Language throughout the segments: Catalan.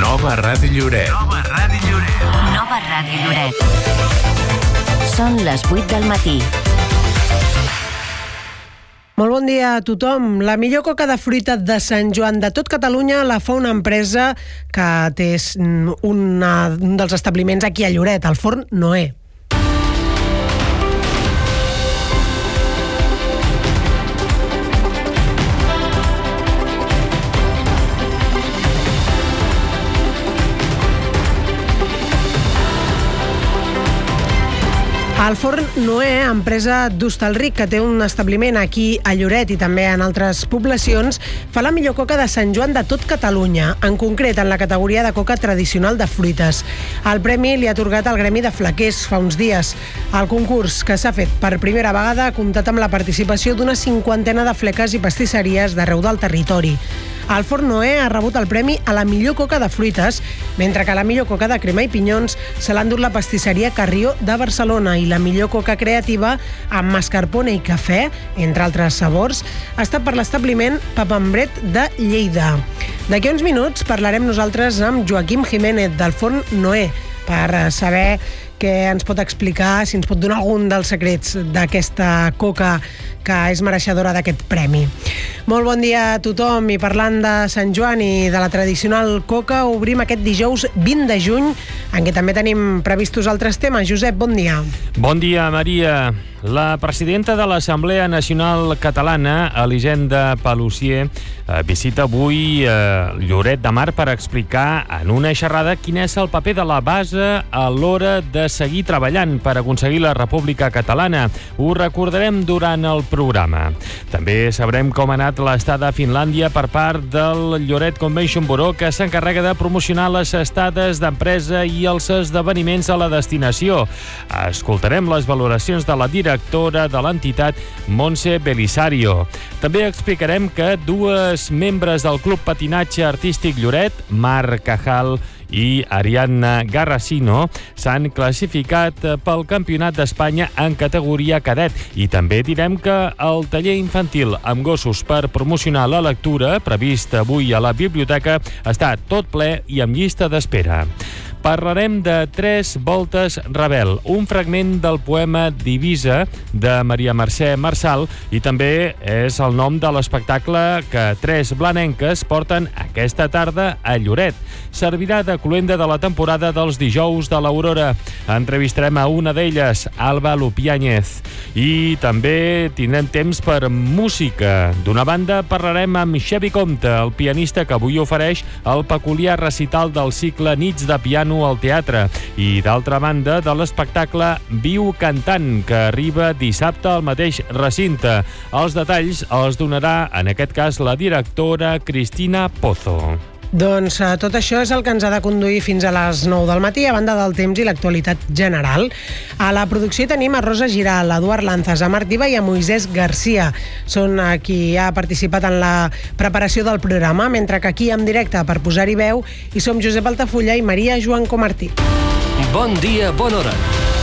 Nova Ràdio Lloret. Nova Ràdio Lloret. Nova Ràdio Lloret. Són les 8 del matí. Molt bon dia a tothom. La millor coca de fruita de Sant Joan de tot Catalunya la fa una empresa que té un dels establiments aquí a Lloret, el Forn Noè. El Forn Noè, empresa d'Hostalric, que té un establiment aquí a Lloret i també en altres poblacions, fa la millor coca de Sant Joan de tot Catalunya, en concret en la categoria de coca tradicional de fruites. El premi li ha atorgat el Gremi de Flaquers fa uns dies. El concurs, que s'ha fet per primera vegada, ha comptat amb la participació d'una 50ena de fleques i pastisseries d'arreu del territori. El Forn Noè ha rebut el premi a la millor coca de fruites, mentre que la millor coca de crema i pinyons se l'ha endut la pastisseria Carrió de Barcelona, i la millor coca creativa amb mascarpone i cafè, entre altres sabors, ha estat per l'establiment Papambret de Lleida. D'aquí uns minuts parlarem nosaltres amb Joaquim Jiménez del Forn Noè per saber què ens pot explicar, si ens pot donar algun dels secrets d'aquesta coca que és mereixedora d'aquest premi. Molt bon dia a tothom, i parlant de Sant Joan i de la tradicional coca, obrim aquest dijous 20 de juny, en què també tenim previstos altres temes. Josep, bon dia. Bon dia, Maria. La presidenta de l'Assemblea Nacional Catalana, Elisenda Paluzie, visita avui Lloret de Mar per explicar en una xerrada quin és el paper de la base a l'hora de seguir treballant per aconseguir la República Catalana. Ho recordarem durant el programa. També sabrem com ha anat l'estada a Finlàndia per part del Lloret Convention Bureau, que s'encarrega de promocionar les estades d'empresa i els esdeveniments a la destinació. Escoltarem les valoracions de la directora de l'entitat, Montse Belisario. També explicarem que dues membres del Club Patinatge Artístic Lloret, Mar Cajal i Ariadna Garrasino, s'han classificat pel Campionat d'Espanya en categoria cadet. I també direm que el taller infantil amb gossos per promocionar la lectura, previst avui a la biblioteca, està tot ple i amb llista d'espera. Parlarem de Tres voltes Rebel, un fragment del poema Divisa de Maria Mercè Marçal, i també és el nom de l'espectacle que tres blanenques porten aquesta tarda a Lloret. Servirà de cloenda de la temporada dels dijous de l'Aurora. Entrevistarem a una d'elles, Alba Lupiáñez. I també tindrem temps per música. D'una banda, parlarem amb Xavi Comte, el pianista que avui ofereix el peculiar recital del cicle Nits de piano al teatre, i d'altra banda de l'espectacle Viu Cantant, que arriba dissabte al mateix recinte. Els detalls els donarà, en aquest cas, la directora Cristina Pozo. Doncs tot això és el que ens ha de conduir fins a les 9 del matí, a banda del temps i l'actualitat general. A la producció tenim a Rosa Giral, a Eduard Lanzas, a Marc Diva i a Moisès Garcia. Són qui ha participat en la preparació del programa, mentre que aquí en directe per posar-hi veu hi som Josep Altafulla i Maria Joan Comartí. Bon dia, bona hora.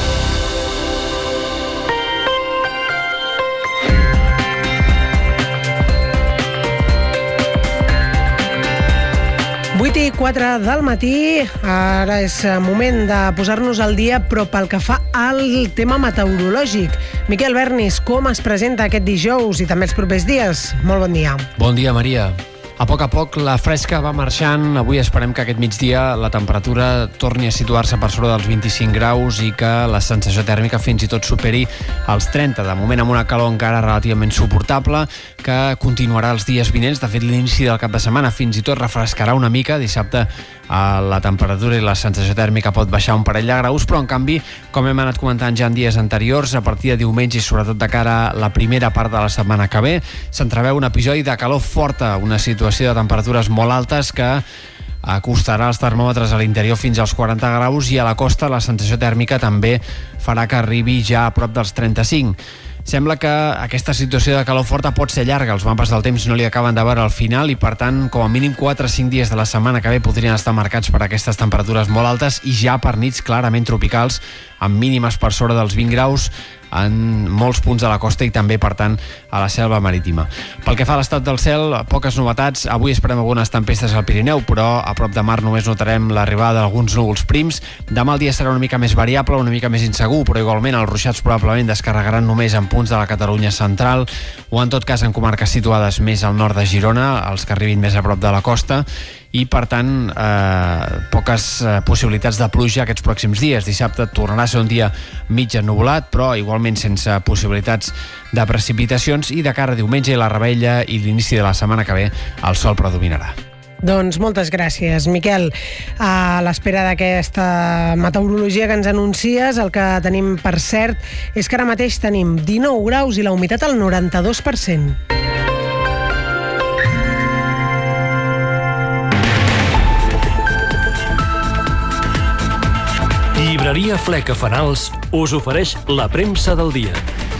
I 4 del matí, ara és moment de posar-nos al dia, però pel que fa al tema meteorològic. Miquel Bernis, com es presenta aquest dijous i també els propers dies? Molt bon dia. Bon dia, Maria. A poc la fresca va marxant. Avui esperem que aquest migdia la temperatura torni a situar-se per sobre dels 25 graus i que la sensació tèrmica fins i tot superi els 30. De moment amb una calor encara relativament suportable que continuarà els dies vinents. De fet, l'inici del cap de setmana fins i tot refrescarà una mica. Dissabte la temperatura i la sensació tèrmica pot baixar un parell de graus, però en canvi, com hem anat comentant ja en dies anteriors, a partir de diumenge i sobretot de cara a la primera part de la setmana que ve, s'entreveu un episodi de calor forta, una situació de temperatures molt altes que acostarà els termòmetres a l'interior fins als 40 graus i a la costa la sensació tèrmica també farà que arribi ja a prop dels 35. Sembla que aquesta situació de calor forta pot ser llarga, els mapes del temps no li acaben de veure al final i per tant com a mínim 4 o 5 dies de la setmana que ve podrien estar marcats per aquestes temperatures molt altes i ja per nits clarament tropicals amb mínimes per sobre dels 20 graus en molts punts de la costa i també, per tant, a la selva marítima. Pel que fa a l'estat del cel, poques novetats. Avui esperem algunes tempestes al Pirineu, però a prop de mar només notarem l'arribada d'alguns núvols prims. Demà el dia serà una mica més variable, una mica més insegur, però igualment els ruixats probablement descarregaran només en punts de la Catalunya central o en tot cas en comarques situades més al nord de Girona, els que arribin més a prop de la costa, i per tant poques possibilitats de pluja aquests pròxims dies. Dissabte tornarà a ser un dia mig ennuvolat, però igualment sense possibilitats de precipitacions, i de cara a diumenge i la revetlla i l'inici de la setmana que ve el sol predominarà. Doncs moltes gràcies, Miquel. A l'espera d'aquesta meteorologia que ens anuncies, el que tenim per cert és que ara mateix tenim 19 graus i la humitat al 92%. Llibreria Fleca Fanals us ofereix la premsa del dia.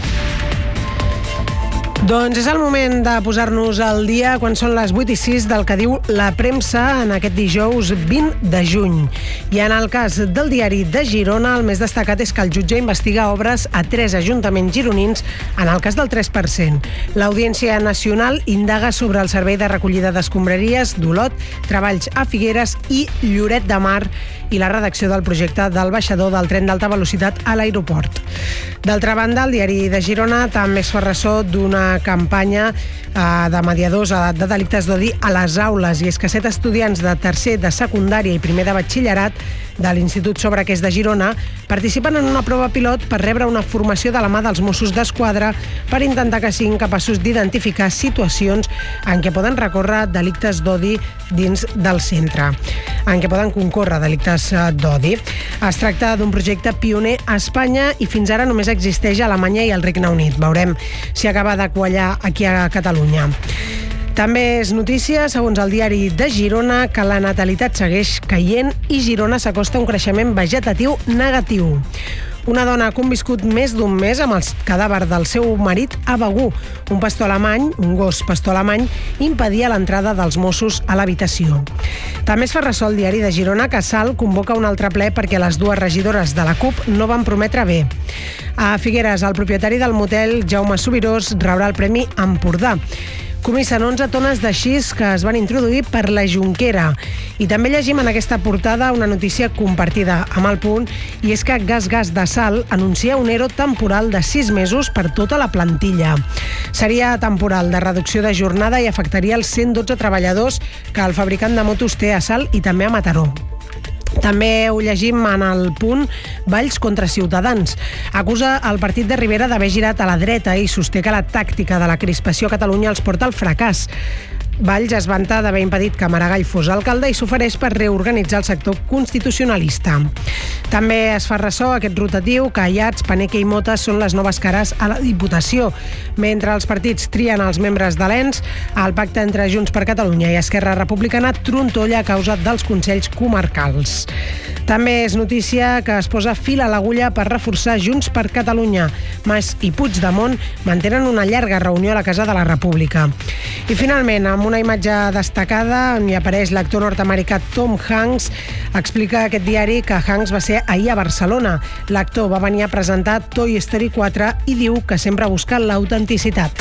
Doncs és el moment de posar-nos al dia quan són les 8:06 del que diu la premsa en aquest dijous 20 de juny. I en el cas del diari de Girona, el més destacat és que el jutge investiga obres a 3 ajuntaments gironins en el cas del 3%. L'Audiència Nacional indaga sobre el servei de recollida d'escombraries d'Olot, treballs a Figueres i Lloret de Mar i la redacció del projecte del baixador del tren d'alta velocitat a l'aeroport. D'altra banda, el diari de Girona també es fa ressò d'una campanya de mediadors de delictes d'odi a les aules, i és que 7 estudiants de tercer de secundària i primer de batxillerat de l'Institut Sobrequés de Girona participen en una prova pilot per rebre una formació de la mà dels Mossos d'Esquadra per intentar que siguin capaços d'identificar situacions en què poden recórrer delictes d'odi dins del centre, en què poden concórrer delictes d'odi. Es tracta d'un projecte pioner a Espanya i fins ara només existeix a Alemanya i al Regne Unit. Veurem si acaba de quallar aquí a Catalunya. També és notícia, segons el diari de Girona, que la natalitat segueix caient i Girona s'acosta a un creixement vegetatiu negatiu. Una dona ha conviscut més d'un mes amb el cadàver del seu marit a Begur. Un pastor alemany, un gos pastor alemany, impedia l'entrada dels Mossos a l'habitació. També es fa ressò el diari de Girona que Salt convoca un altre ple perquè les dues regidores de la CUP no van prometre bé. A Figueres, el propietari del motel, Jaume Subirós, rebrà el Premi Empordà. Comissen 11 tones de xis que es van introduir per la Jonquera. I també llegim en aquesta portada una notícia compartida amb El Punt, i és que Gas de Salt anuncia un ERO temporal de 6 mesos per tota la plantilla. Seria temporal de reducció de jornada i afectaria els 112 treballadors que el fabricant de motos té a Salt i també a Mataró. També ho llegim en El Punt, Valls contra Ciutadans. Acusa el partit de Rivera d'haver girat a la dreta i sosté que la tàctica de la crispació a Catalunya els porta al fracàs. Valls es vanta d'haver impedit que Maragall fos alcalde i s'ofereix per reorganitzar el sector constitucionalista. També es fa ressò aquest rotatiu que Ayats, Paneque i Mota són les noves cares a la Diputació. Mentre els partits trien els membres de l'ENS, el pacte entre Junts per Catalunya i Esquerra Republicana trontolla a causa dels consells comarcals. També és notícia que es posa fil a l'agulla per reforçar Junts per Catalunya. Mas i Puigdemont mantenen una llarga reunió a la Casa de la República. I finalment, amb una imatge destacada on hi apareix l'actor nord-americà Tom Hanks, explica aquest diari que Hanks va ser ahir a Barcelona. L'actor va venir a presentar Toy Story 4 i diu que sempre busca l'autenticitat.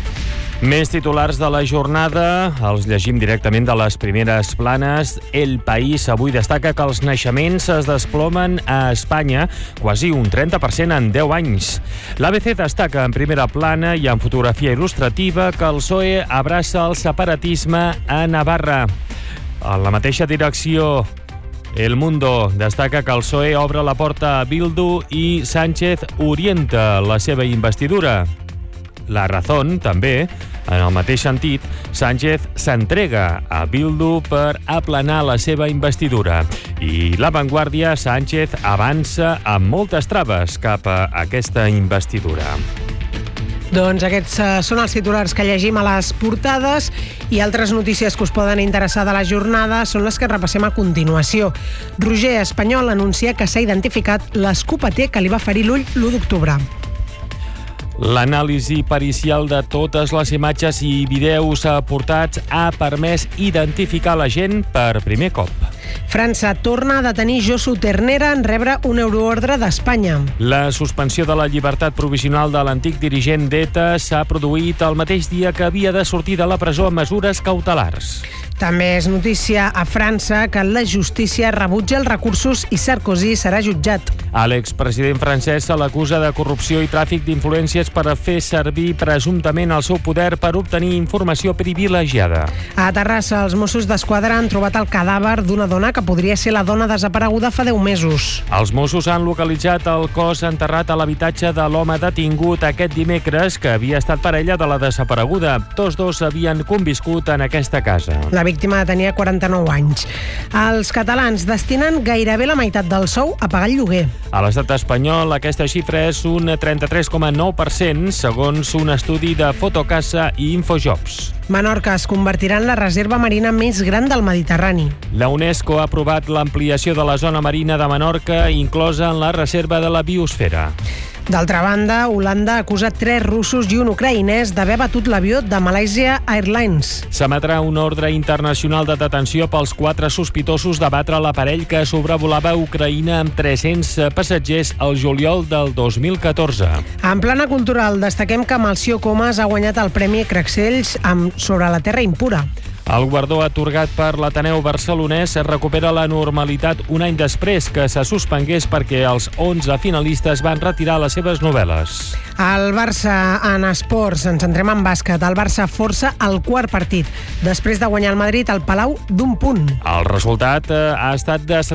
Més titulars de la jornada, els llegim directament de les primeres planes. El País avui destaca que els naixements es desplomen a Espanya, quasi un 30% en 10 anys. L'ABC destaca en primera plana i en fotografia il·lustrativa que el PSOE abraça el separatisme a Navarra. En la mateixa direcció, El Mundo destaca que el PSOE obre la porta a Bildu i Sánchez orienta la seva investidura. La Razón, també, en el mateix sentit, Sánchez s'entrega a Bildu per aplanar la seva investidura. I La Vanguardia, Sánchez avança amb moltes traves cap a aquesta investidura. Doncs aquests són els titulars que llegim a les portades, i altres notícies que us poden interessar de la jornada són les que repassem a continuació. Roger Espanyol anuncia que s'ha identificat l'escopeter que li va ferir l'ull l'1 d'octubre. L'anàlisi pericial de totes les imatges i vídeos aportats ha permès identificar l'agent per primer cop. França torna a detenir Josu Ternera en rebre un euroordre d'Espanya. La suspensió de la llibertat provisional de l'antic dirigent d'ETA s'ha produït el mateix dia que havia de sortir de la presó amb mesures cautelars. També és notícia a França que la justícia rebutja els recursos i Sarkozy serà jutjat. A l'expresident francès se l'acusa de corrupció i tràfic d'influències per a fer servir presumptament el seu poder per obtenir informació privilegiada. A Terrassa, els Mossos d'Esquadra han trobat el cadàver d'una dona que podria ser la dona desapareguda fa 10 mesos. Els Mossos han localitzat el cos enterrat a l'habitatge de l'home detingut aquest dimecres, que havia estat parella de la desapareguda. Tots dos havien conviscut en aquesta casa. La víctima tenia 49 anys. Els catalans destinen gairebé la meitat del sou a pagar el lloguer. A l'estat espanyol, aquesta xifra és un 33,9%, segons un estudi de Fotocasa i Infojobs. Menorca es convertirà en la reserva marina més gran del Mediterrani. La UNESCO ha aprovat l'ampliació de la zona marina de Menorca, inclosa en la reserva de la biosfera. D'altra banda, Holanda acusa 3 russos i un ucraïnès d'haver batut l'avió de Malaysia Airlines. S'emetrà un ordre internacional de detenció pels 4 sospitosos de batre l'aparell que sobrevolava Ucraïna amb 300 passatgers el juliol del 2014. En plana cultural, destaquem que Melcior Comas ha guanyat el Premi Crexells sobre la terra impura. El guardó atorgat per l'Ateneu barcelonès recupera la normalitat un any després que se suspengués perquè els 11 finalistes van retirar les seves novel·les. El Barça en esports, ens centrem en bàsquet. El Barça força el 4 partit, després de guanyar el Madrid al Palau d'1 punt. El resultat ha estat de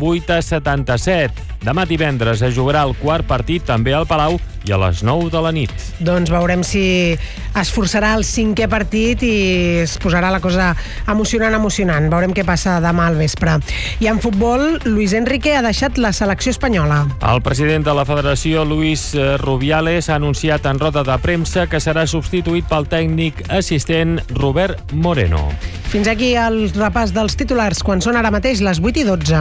78-77. Demà divendres es jugarà el 4 partit també al Palau i a les 9 de la nit. Doncs veurem si es forçarà el 5è partit i es posarà la cosa emocionant. Veurem què passa demà al vespre. I en futbol, Luis Enrique ha deixat la selecció espanyola. El president de la federació, Luis Rubiales, ha anunciat en roda de premsa que serà substituït pel tècnic assistent Robert Moreno. Fins aquí el repàs dels titulars quan són ara mateix les 8:12.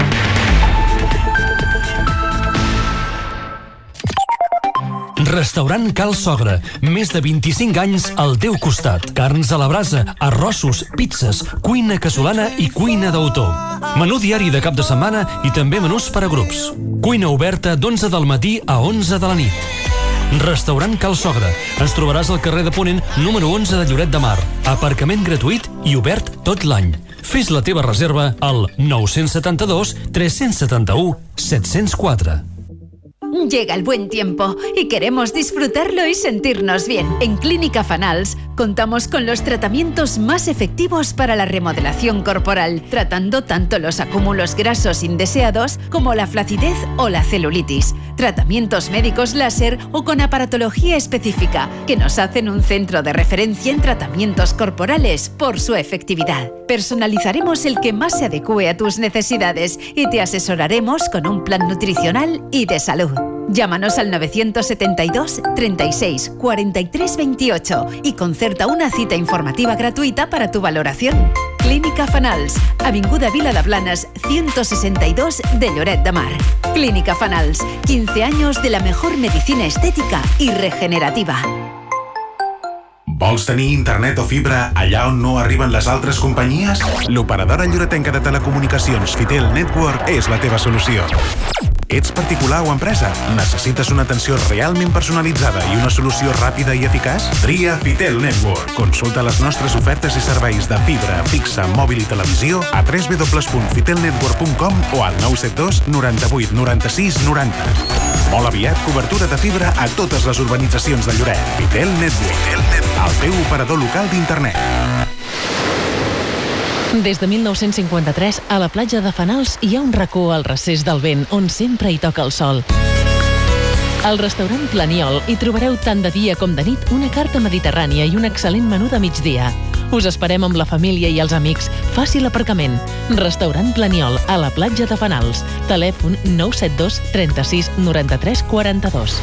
Restaurant Cal Sogra. Més de 25 anys al teu costat. Carns a la brasa, arrossos, pizzas, cuina casolana i cuina d'autor. Menú diari de cap de setmana i també menús per a grups. Cuina oberta d'11 del matí a 11 de la nit. Restaurant Cal Sogra. Ens trobaràs al carrer de Ponent, número 11 de Lloret de Mar. Aparcament gratuït i obert tot l'any. Fes la teva reserva al 972 371 704. Llega el buen tiempo y queremos disfrutarlo y sentirnos bien. En Clínica Fanals contamos con los tratamientos más efectivos para la remodelación corporal, tratando tanto los acúmulos grasos indeseados como la flacidez o la celulitis. Tratamientos médicos láser o con aparatología específica que nos hacen un centro de referencia en tratamientos corporales por su efectividad. Personalizaremos el que más se adecue a tus necesidades y te asesoraremos con un plan nutricional y de salud. Llámanos al 972 36 43 28 y concerta una cita informativa gratuita para tu valoración. Clínica Fanals, Avinguda Vila de Blanes, 162 de Lloret de Mar. Clínica Fanals, 15 años de la mejor medicina estética y regenerativa. Vols tenir internet o fibra allà on no arriben les altres companyies? L'operadora lloretenca de telecomunicacions Fitel Network és la teva solució. Ets particular o empresa? Necessites una atenció realment personalitzada i una solució ràpida i eficaç? Tria Fitel Network. Consulta les nostres ofertes i serveis de fibra, fixa, mòbil i televisió a www.fitelnetwork.com o al 972 98 96 90. Molt aviat, cobertura de fibra a totes les urbanitzacions de Lloret. Fitel Network, el teu operador local d'internet. Des de 1953, a la platja de Fanals hi ha un racó al recés del vent on sempre hi toca el sol. Al restaurant Planiol hi trobareu tant de dia com de nit una carta mediterrània i un excel·lent menú de migdia. Us esperem amb la família i els amics. Fàcil aparcament. Restaurant Planiol, a la platja de Fanals. Telèfon 972 36 93 42.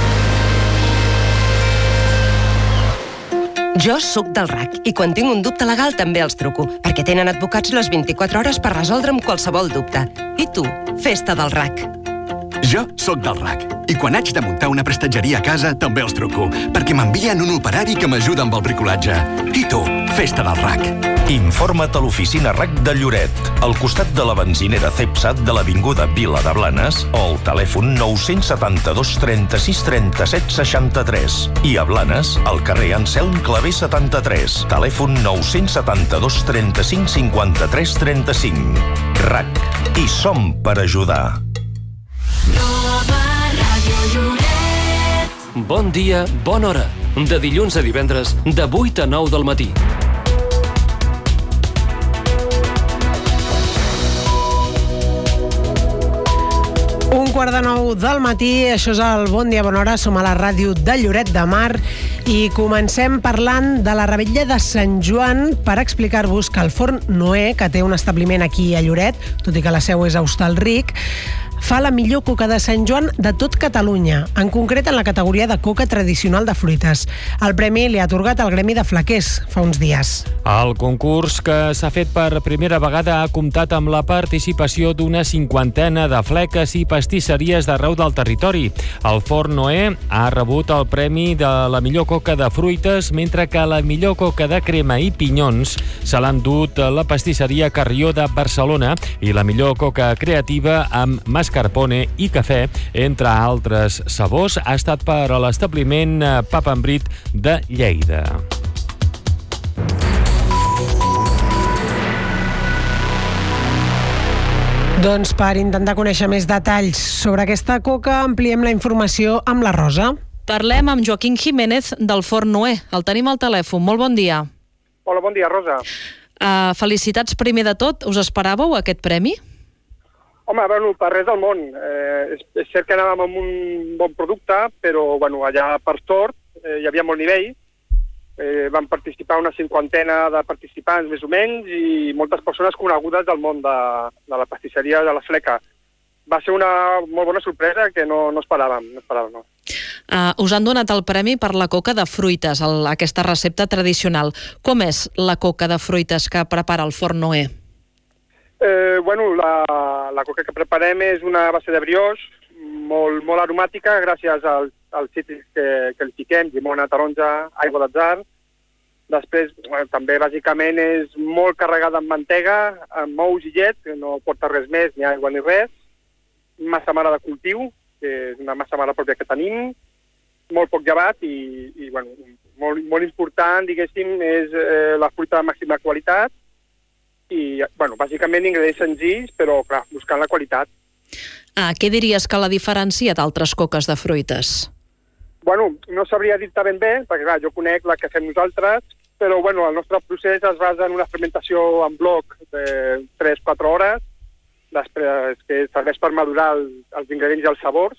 Jo sóc del RAC i quan tinc un dubte legal també els truco, perquè tenen advocats les 24 hores per resoldre'm qualsevol dubte. I tu, festa del RAC. Jo sóc del RAC i quan haig de muntar una prestatgeria a casa també els truco, perquè m'envien un operari que m'ajuda amb el bricolatge. I tu, festa del RAC. Informa't a l'oficina RAC de Lloret, al costat de la benzinera Cepsat de l'Avinguda Vila de Blanes o al telèfon 972 36 37 63 i a Blanes, al carrer Anselm Clavé 73, telèfon 972 35 53 35. RAC. I som per ajudar. Bon dia, bona hora. De dilluns a divendres, de 8 a 9 del matí. Un quart de 9 del matí, això és el Bon Dia, Bona Hora, som a la ràdio de Lloret de Mar i comencem parlant de la Revetlla de Sant Joan per explicar-vos que el Forn Noé, que té un establiment aquí a Lloret, tot i que la seu és a Hostalric, fa la millor coca de Sant Joan de tot Catalunya, en concret en la categoria de coca tradicional de fruites. El premi li ha atorgat el Gremi de Flaquers fa uns dies. El concurs, que s'ha fet per primera vegada, ha comptat amb la participació d'una 50 de fleques i pastisseries d'arreu del territori. El Forn Noé ha rebut el premi de la millor coca de fruites, mentre que la millor coca de crema i pinyons se l'ha endut la pastisseria Carrió de Barcelona i la millor coca creativa amb mascarpone i cafè, entre altres sabors, ha estat per a l'establiment Papambrit de Lleida. Doncs per intentar conèixer més detalls sobre aquesta coca, ampliem la informació amb la Rosa. Parlem amb Joaquín Jiménez del Forn Noé. El tenim al telèfon. Molt bon dia. Hola, bon dia, Rosa. Felicitats primer de tot. Us esperàveu aquest premi? Home, bueno, per res del món. És cert que anàvem amb un bon producte, però bueno, allà per sort hi havia molt nivell. Van participar una 50 de participants, més o menys, i moltes persones conegudes del món de la pastisseria de la Fleca. Va ser una molt bona sorpresa que no esperàvem. No. Us han donat el premi per la coca de fruites, aquesta recepta tradicional. Com és la coca de fruites que prepara el Forn Noé? Bueno, la coca que preparem és una base de brioix, molt aromàtica, gràcies als cítrics que li fiquem, llimona, taronja, aigua d'atzar. Després, també, bàsicament, és molt carregada amb mantega, amb ous i llet, que no porta res més, ni aigua ni res. Massa mare de cultiu, que és una massa mare pròpia que tenim, molt poc llevat i bueno, molt important, diguéssim, és la fruita de màxima qualitat i, bueno, bàsicament ingredients senzills, però, clar, buscant la qualitat. Què diries que la diferencia d'altres coques de fruites? Bueno, no sabria dir-te ben bé, perquè, clar, jo conec la que fem nosaltres, però, bueno, el nostre procés es basa en una fermentació en bloc de 3-4 hores, després que serveix per madurar els ingredients i els sabors.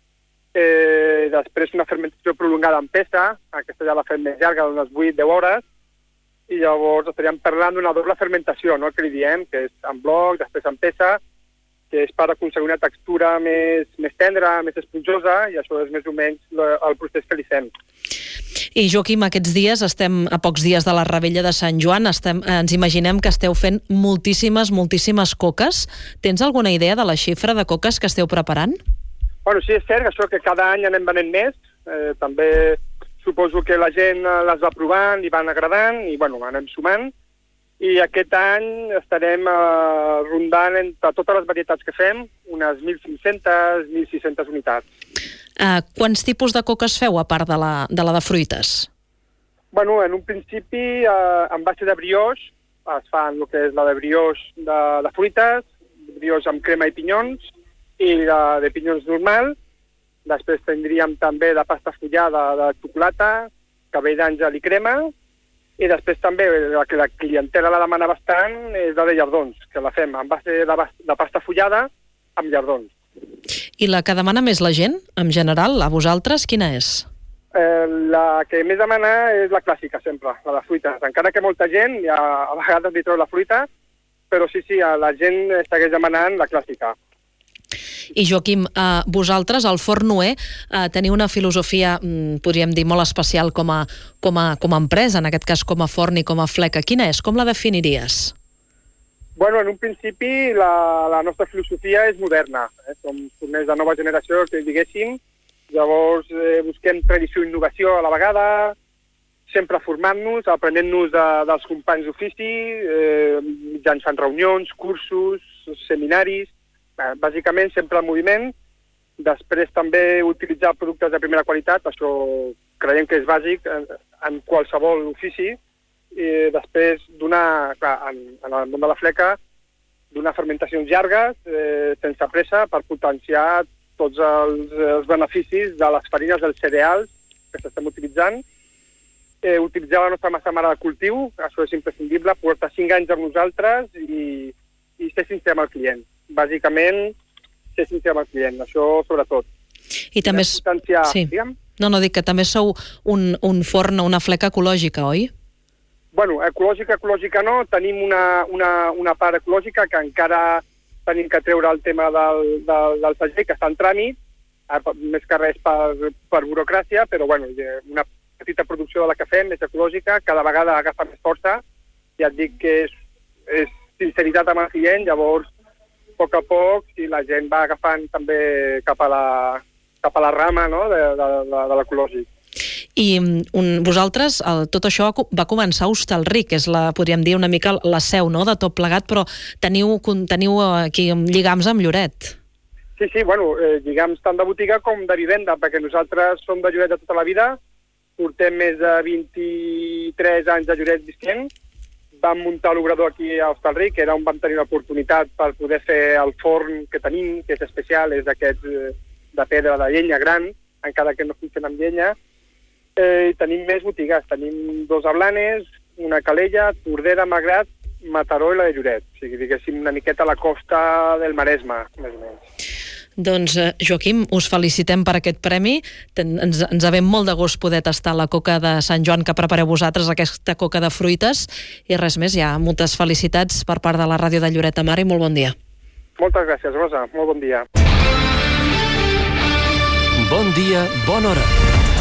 Després una fermentació prolongada en pesa, aquesta ja la fem més llarga, d'unes 8-10 hores, i llavors estaríem parlant d'una doble fermentació, no?, que li diem, que és en bloc, després en pesa, que és per aconseguir una textura més tendra, més esponjosa, i això és més o menys el procés que li fem. I Joaquim, aquests dies estem a pocs dies de la Revetlla de Sant Joan, ens imaginem que esteu fent moltíssimes coques. Tens alguna idea de la xifra de coques que esteu preparant? Bueno, sí, és cert, això que cada any anem venent més, també suposo que la gent les va provant, li van agradant, i bueno, anem sumant, i aquest any estarem rondant entre totes les varietats que fem, unes 1.500, 1.600 unitats. Quants tipus de coques feu, a part de la de fruites? Bueno, en un principi, en base de brioix, es fan el que és la de brioix de fruites, brioix amb crema i pinyons, i la de pinyons normal. Després tindríem també de pasta fullada de xocolata, cabell d'àngel i crema, i després també la que la clientela la demana bastant és la de llardons, que la fem en base de pasta fullada amb llardons. I la que demana més la gent, en general, a vosaltres, quina és? La que més demana és la clàssica, sempre, la de fruites. Encara que molta gent, a vegades li treu la fruita, però sí, la gent segueix demanant la clàssica. I Joaquim, vosaltres, al Forn Noé, teniu una filosofia, podríem dir, molt especial com a empresa, en aquest cas com a forn i com a fleca. Quina és? Com la definiries? Bueno, en un principi la nostra filosofia és moderna. Som torners de nova generació, que diguéssim. Llavors busquem tradició i innovació a la vegada, sempre formant-nos, aprenent-nos dels companys d'ofici, mitjançant reunions, cursos, seminaris, bàsicament sempre en moviment. Després també utilitzar productes de primera qualitat, això creiem que és bàsic en qualsevol ofici. I després donar, clar, en el món de la fleca, donar fermentacions llargues, sense pressa, per potenciar tots els beneficis de les farines dels cereals que s'estem utilitzant. Utilitzar la nostra massa mare de cultiu, això és imprescindible, portar 5 anys amb nosaltres i ser sincer amb el client. Bàsicament, ser sincer amb el client, això sobretot. I també potenciar... Sí. No, dic que també sou un forn, una fleca ecològica, oi? Bueno, ecològica no, tenim una part ecològica que encara tenim que treure el tema del segell, que està en tràmit, més que res per burocràcia, però bueno, una petita producció de la que fem és ecològica, cada vegada agafa més força, ja et dic que és sinceritat amb el client, llavors, a poc, si la gent va agafant també cap a la rama, no?, de l'ecològic. I vosaltres, tot això va començar a Hostalric, que és, podríem dir, una mica la seu, no?, de tot plegat, però teniu aquí lligams amb Lloret. Sí, bueno, lligams tant de botiga com de vivenda, perquè nosaltres som de Lloret de tota la vida, portem més de 23 anys de Lloret visquent, vam muntar l'obrador aquí a Hostalric, que era on vam tenir l'oportunitat per poder fer el forn que tenim, que és especial, és d'aquests de pedra de llenya gran, encara que no funciona amb llenya. Tenim més botigues, tenim 2 a Blanes, una a Calella, Tordera, Malgrat, Mataró i la de Lloret. O sigui, diguéssim, una miqueta a la costa del Maresme, més o menys. Doncs, Joaquim, us felicitem per aquest premi. Ens havem molt de gust poder tastar la coca de Sant Joan que prepareu vosaltres, aquesta coca de fruites. I res més, ja, moltes felicitats per part de la ràdio de Lloret de Mar i molt bon dia. Moltes gràcies, Rosa. Molt bon dia. Bon dia, bona hora.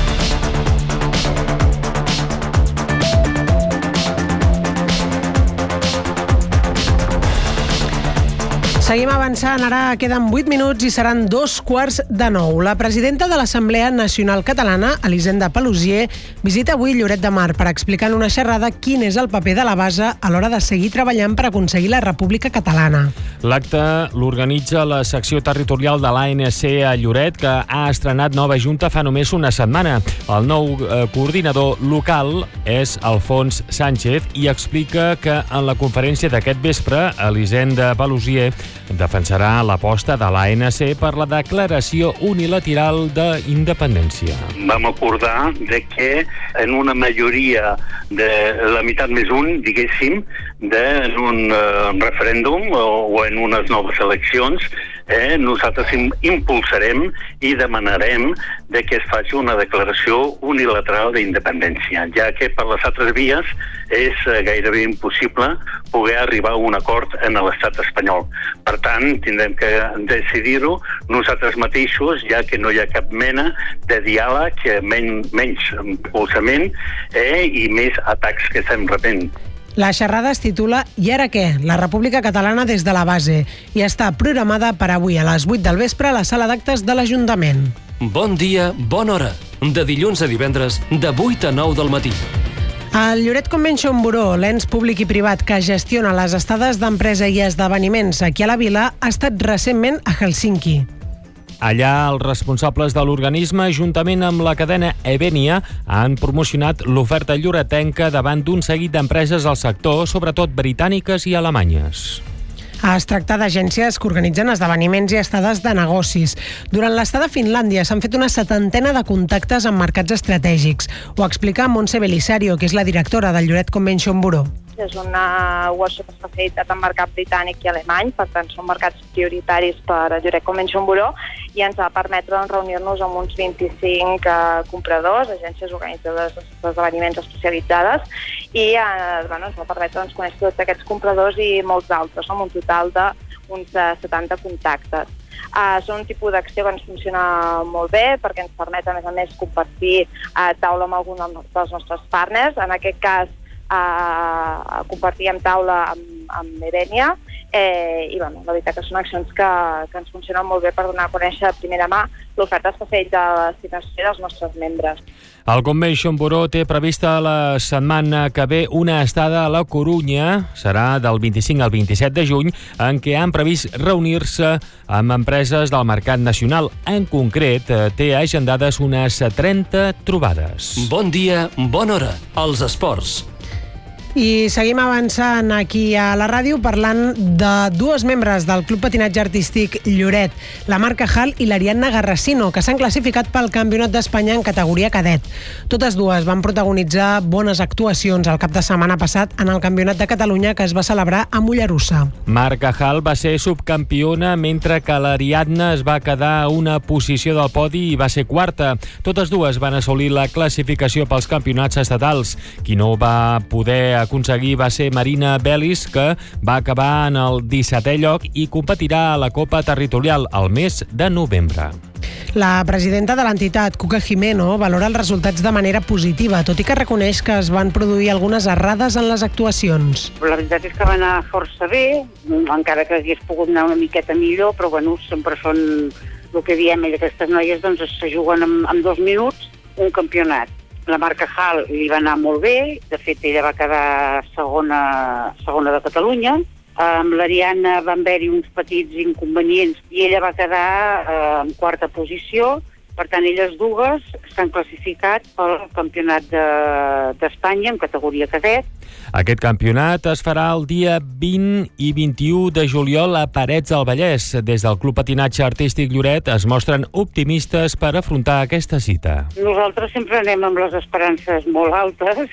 Seguim avançant, ara queden 8 minuts i seran 8:45. La presidenta de l'Assemblea Nacional Catalana, Elisenda Paluzie, visita avui Lloret de Mar per explicar en una xerrada quin és el paper de la base a l'hora de seguir treballant per aconseguir la República Catalana. L'acte l'organitza la secció territorial de l'ANC a Lloret, que ha estrenat nova junta fa només una setmana. El nou coordinador local és Alfons Sánchez i explica que en la conferència d'aquest vespre, Elisenda Paluzie defensarà l'aposta de l'ANC per la declaració unilateral d'independència. Vam acordar que en una majoria de la meitat més un, diguéssim, en un referèndum o en unes noves eleccions, nosaltres impulsarem i demanarem que es faci una declaració unilateral d'independència, ja que per les altres vies és gairebé impossible poder arribar a un acord en l'estat espanyol. Per tant, tindrem que decidir-ho nosaltres mateixos, ja que no hi ha cap mena de diàleg, menys impulsament i més atacs que estem rebent. La xerrada es titula I ara què? La República Catalana des de la base i està programada per avui a les 8 del vespre a la sala d'actes de l'Ajuntament. Bon dia, bona hora. De dilluns a divendres, de 8 a 9 del matí. El Lloret Convention Bureau, l'ens públic i privat que gestiona les estades d'empresa i esdeveniments aquí a la vila, ha estat recentment a Helsinki. Allà, els responsables de l'organisme, juntament amb la cadena Evenia, han promocionat l'oferta lloretenca davant d'un seguit d'empreses al sector, sobretot britàniques i alemanyes. Es tracta d'agències que organitzen esdeveniments i estades de negocis. Durant l'estada a Finlàndia s'han fet una 70ena de contactes amb mercats estratègics. Ho explica Montse Belisario, que és la directora del Lloret Convention Bureau. És una workshop especialitzat en mercat britànic i alemany, per tant són mercats prioritaris per Lloret Convention Bureau, i ens va permetre reunir-nos amb uns 25 compradors, agències organitzadores d'esdeveniments especialitzades, i ens va permetre conèixer tots aquests compradors i molts altres, amb un total d'uns 70 contactes. Són un tipus d'acció que ens funciona molt bé perquè ens permet, a més, compartir taula amb algun dels nostres partners. En aquest cas, compartíem taula amb amb Erènia, i la veritat que són accions que ens funcionen molt bé per donar a conèixer de primera mà l'oferta especial de la destinació dels nostres membres. El Convention Bureau té prevista la setmana que ve una estada a la Corunya, serà del 25 al 27 de juny, en què han previst reunir-se amb empreses del mercat nacional. En concret, té agendades unes 30 trobades. Bon dia, bona hora, als esports. I seguim avançant aquí a la ràdio parlant de dues membres del Club Patinatge Artístic Lloret, la Marca Hall i l'Ariadna Garrasino, que s'han classificat pel Campionat d'Espanya en categoria cadet. Totes dues van protagonitzar bones actuacions el cap de setmana passat en el Campionat de Catalunya que es va celebrar a Mollerussa. Marca Hall va ser subcampiona, mentre que l'Ariadna es va quedar a una posició del podi i va ser quarta. Totes dues van assolir la classificació pels campionats estatals. Qui no va poder aconseguir va ser Marina Belis, que va acabar en el 17è lloc i competirà a la Copa Territorial al mes de novembre. La presidenta de l'entitat, Cuca Jimeno, valora els resultats de manera positiva, tot i que reconeix que es van produir algunes errades en les actuacions. La veritat és que va anar força bé, encara que hagués pogut anar una miqueta millor, però bueno, sempre són el que diem, aquestes noies doncs se juguen en 2 minuts un campionat. La Marca Hall li va anar molt bé, de fet ella va quedar segona de Catalunya. Amb l'Ariadna van haver-hi uns petits inconvenients i ella va quedar en quarta posició. Per tant, elles dues s'han classificat pel Campionat d'Espanya en categoria cadet. Aquest campionat es farà el dia 20 i 21 de juliol a Parets del Vallès. Des del Club Patinatge Artístic Lloret es mostren optimistes per afrontar aquesta cita. Nosaltres sempre anem amb les esperances molt altes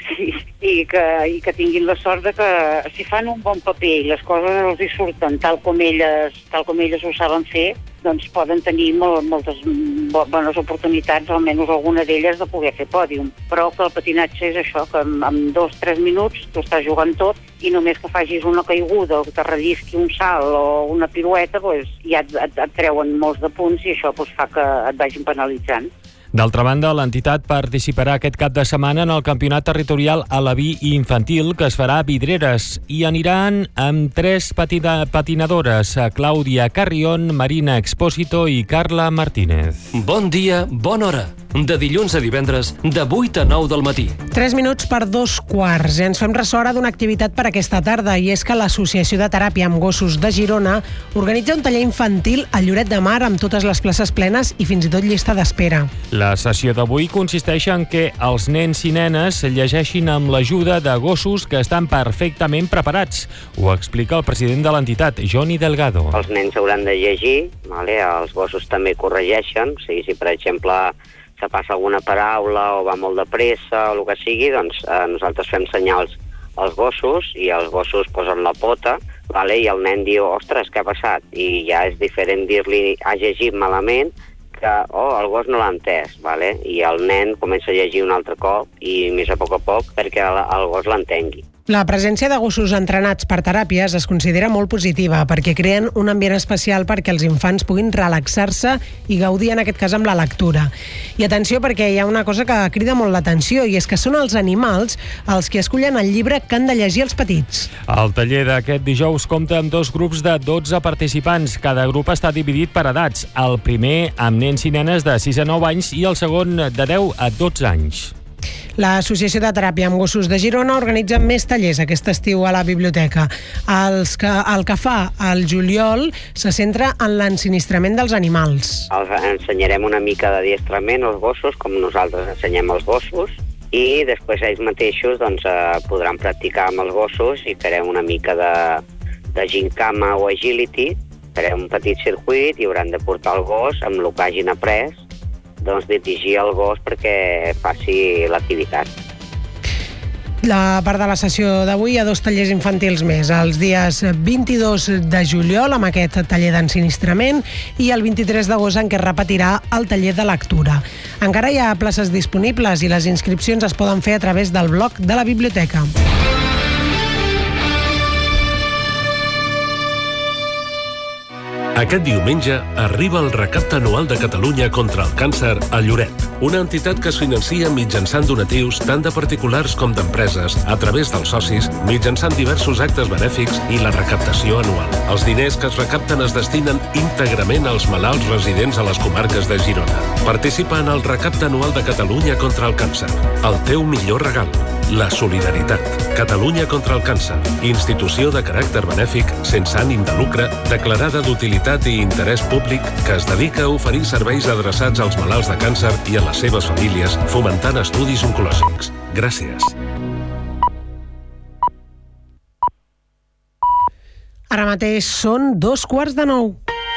i que tinguin la sort de que si fan un bon paper i les coses els hi surten tal com elles ho saben fer, doncs poden tenir moltes bones oportunitats, almenys alguna d'elles, de poder fer pòdium. Però que el patinatge és això, que en 2-3 minuts tu estàs jugant tot i només que facis una caiguda o que te rellisqui un salt o una pirueta, doncs ja et treuen molts de punts i això fa que et vagin penalitzant. D'altra banda, l'entitat participarà aquest cap de setmana en el Campionat Territorial Aleví i Infantil, que es farà a Vidreres, i aniran amb 3 patinadores, Clàudia Carrión, Marina Expósito i Carla Martínez. Bon dia, bona hora. De dilluns a divendres, de 8 a 9 del matí. 3 minuts per 2:15. Ens fem ressò ara d'una activitat per aquesta tarda, i és que l'Associació de Teràpia amb Gossos de Girona organitza un taller infantil a Lloret de Mar amb totes les places plenes i fins i tot llista d'espera. La sessió d'avui consisteix en que els nens i nenes llegeixin amb l'ajuda de gossos que estan perfectament preparats. Ho explica el president de l'entitat, Joni Delgado. Els nens hauran de llegir, els gossos també corregeixen, o sigui, si per exemple se passa alguna paraula o va molt de pressa o el que sigui, doncs nosaltres fem senyals als gossos i els gossos posen la pota, i el nen diu, ostres, què ha passat? I ja és diferent dir-li, ha llegit malament, que el gos no l'ha entès, i el nen comença a llegir un altre cop i més a poc perquè el gos l'entengui. La presència de gossos entrenats per teràpies es considera molt positiva perquè creen un ambient especial perquè els infants puguin relaxar-se i gaudir, en aquest cas, amb la lectura. I atenció, perquè hi ha una cosa que crida molt l'atenció, i és que són els animals els que escullen el llibre que han de llegir els petits. El taller d'aquest dijous compta amb 2 grups de 12 participants. Cada grup està dividit per edats. El primer amb nens i nenes de 6 a 9 anys i el segon de 10 a 12 anys. L'Associació de Teràpia amb Gossos de Girona organitza més tallers aquest estiu a la biblioteca. El que fa al juliol se centra en l'ensinistrament dels animals. Els ensenyarem una mica d'adiestrament als gossos, com nosaltres ensenyem als gossos, i després ells mateixos podran practicar amb els gossos i farem una mica de gincama o agility. Farem un petit circuit i hauran de portar el gos amb el que hagin après, dirigir el gos perquè faci l'activitat. A part de la sessió d'avui, hi ha 2 tallers infantils més. Els dies 22 de juliol, amb aquest taller d'ensinistrament, i el 23 d'agost, en què es repetirà el taller de lectura. Encara hi ha places disponibles i les inscripcions es poden fer a través del blog de la biblioteca. Aquest diumenge arriba el recapte anual de Catalunya contra el càncer a Lloret, una entitat que es financia mitjançant donatius tant de particulars com d'empreses, a través dels socis, mitjançant diversos actes benèfics i la recaptació anual. Els diners que es recapten es destinen íntegrament als malalts residents a les comarques de Girona. Participa en el recapte anual de Catalunya contra el càncer. El teu millor regal, la solidaritat. Catalunya contra el càncer, institució de caràcter benèfic sense ànim de lucre, declarada d'utilitat i interès públic, que es dedica a oferir serveis adreçats als malalts de càncer i a les seves famílies, fomentant estudis oncològics. Gràcies. Ara mateix són 8:45.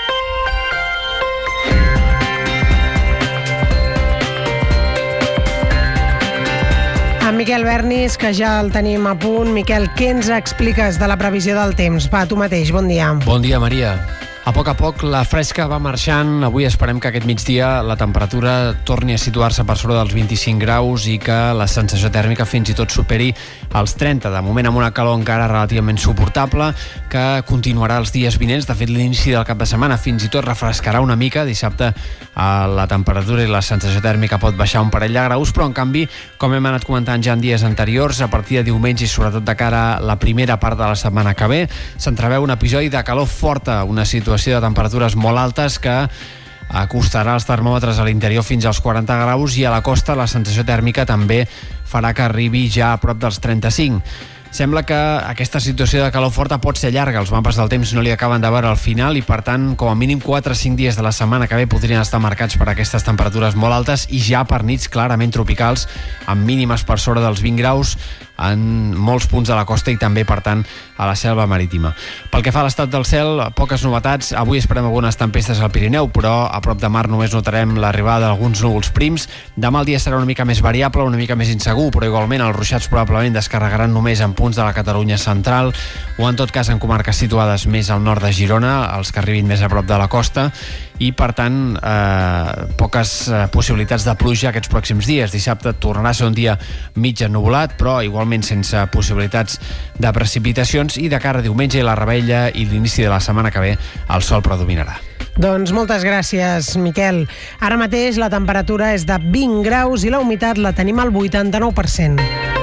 En Miquel Bernis, que ja el tenim a punt. Miquel, què ens expliques de la previsió del temps? Va, tu mateix, bon dia. Bon dia, Maria. A poc la fresca va marxant. Avui esperem que aquest migdia la temperatura torni a situar-se per sobre dels 25 graus i que la sensació tèrmica fins i tot superi els 30. De moment amb una calor encara relativament suportable que continuarà els dies vinents. De fet, l'inici del cap de setmana fins i tot refrescarà una mica. Dissabte la temperatura i la sensació tèrmica pot baixar un parell de graus, però en canvi, com hem anat comentant ja en dies anteriors, a partir de diumenge i sobretot de cara a la primera part de la setmana que ve, s'entreveu un episodi de calor forta, una situació de temperatures molt altes que acostarà els termòmetres a l'interior fins als 40 graus i a la costa la sensació tèrmica també farà que arribi ja a prop dels 35. Sembla que aquesta situació de calor forta pot ser llarga, els mapes del temps no li acaben de veure al final i per tant com a mínim 4 o 5 dies de la setmana que ve podrien estar marcats per aquestes temperatures molt altes i ja per nits clarament tropicals amb mínimes per sobre dels 20 graus en molts punts de la costa i també, per tant, a la selva marítima. Pel que fa a l'estat del cel, poques novetats. Avui esperem algunes tempestes al Pirineu, però a prop de mar només notarem l'arribada d'alguns núvols prims. Demà el dia serà una mica més variable, una mica més insegur, però igualment els ruixats probablement descarregaran només en punts de la Catalunya central o en tot cas en comarques situades més al nord de Girona, els que arribin més a prop de la costa, i per tant poques possibilitats de pluja aquests pròxims dies. Dissabte tornarà a ser un dia mig ennuvolat, però igualment sense possibilitats de precipitacions, i de cara a diumenge i la revetlla i l'inici de la setmana que ve el sol predominarà. Doncs moltes gràcies, Miquel. Ara mateix la temperatura és de 20 graus i la humitat la tenim al 89%.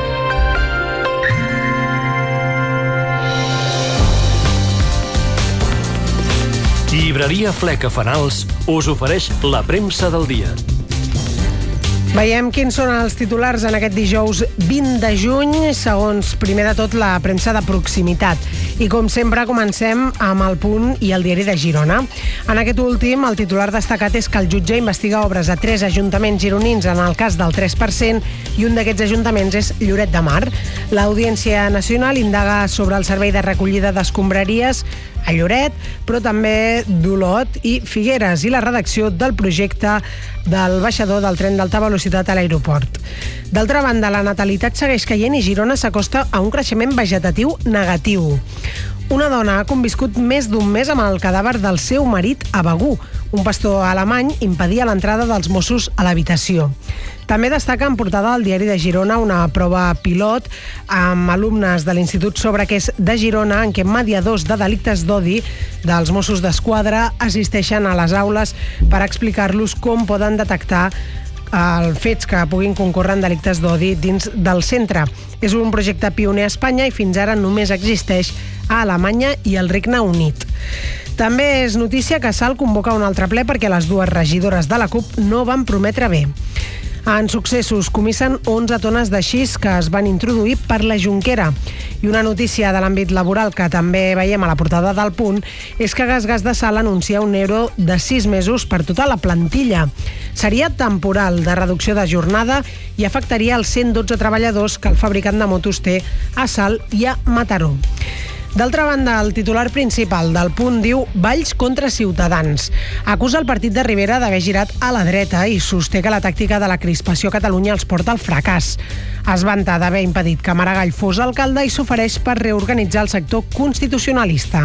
Llibreria Fleca Fanals us ofereix la premsa del dia. Veiem quins són els titulars en aquest dijous 20 de juny, segons primer de tot la premsa de proximitat. I com sempre comencem amb El Punt i el Diari de Girona. En aquest últim, el titular destacat és que el jutge investiga obres a 3 ajuntaments gironins en el cas del 3% i un d'aquests ajuntaments és Lloret de Mar. L'Audiència Nacional indaga sobre el servei de recollida d'escombraries a Lloret, però també d'Olot i Figueres i la redacció del projecte del baixador del tren d'alta velocitat a l'aeroport. D'altra banda, la natalitat segueix caient i Girona s'acosta a un creixement vegetatiu negatiu. Una dona ha conviscut més d'un mes amb el cadàver del seu marit a Begur. Un pastor alemany impedia l'entrada dels Mossos a l'habitació. També destaca en portada al Diari de Girona una prova pilot amb alumnes de l'Institut Sobraqués de Girona en què mediadors de delictes d'odi dels Mossos d'Esquadra assisteixen a les aules per explicar-los com poden detectar els fets que puguin concórrer en delictes d'odi dins del centre. És un projecte pioner a Espanya i fins ara només existeix a Alemanya i el Regne Unit. També és notícia que Salt convoca un altre ple perquè les dues regidores de la CUP no van prometre bé. En successos, comissen 11 tones de xis que es van introduir per la Jonquera. I una notícia de l'àmbit laboral que també veiem a la portada del Punt és que Gas de Salt anuncia un ERO de 6 mesos per tota la plantilla. Seria temporal, de reducció de jornada, i afectaria els 112 treballadors que el fabricant de motos té a Salt i a Mataró. D'altra banda, el titular principal del Punt diu Valls contra Ciutadans. Acusa el partit de Rivera d'haver girat a la dreta i sosté que la tàctica de la crispació a Catalunya els porta al fracàs. Es vanta d'haver impedit que Maragall fos alcalde i s'ofereix per reorganitzar el sector constitucionalista.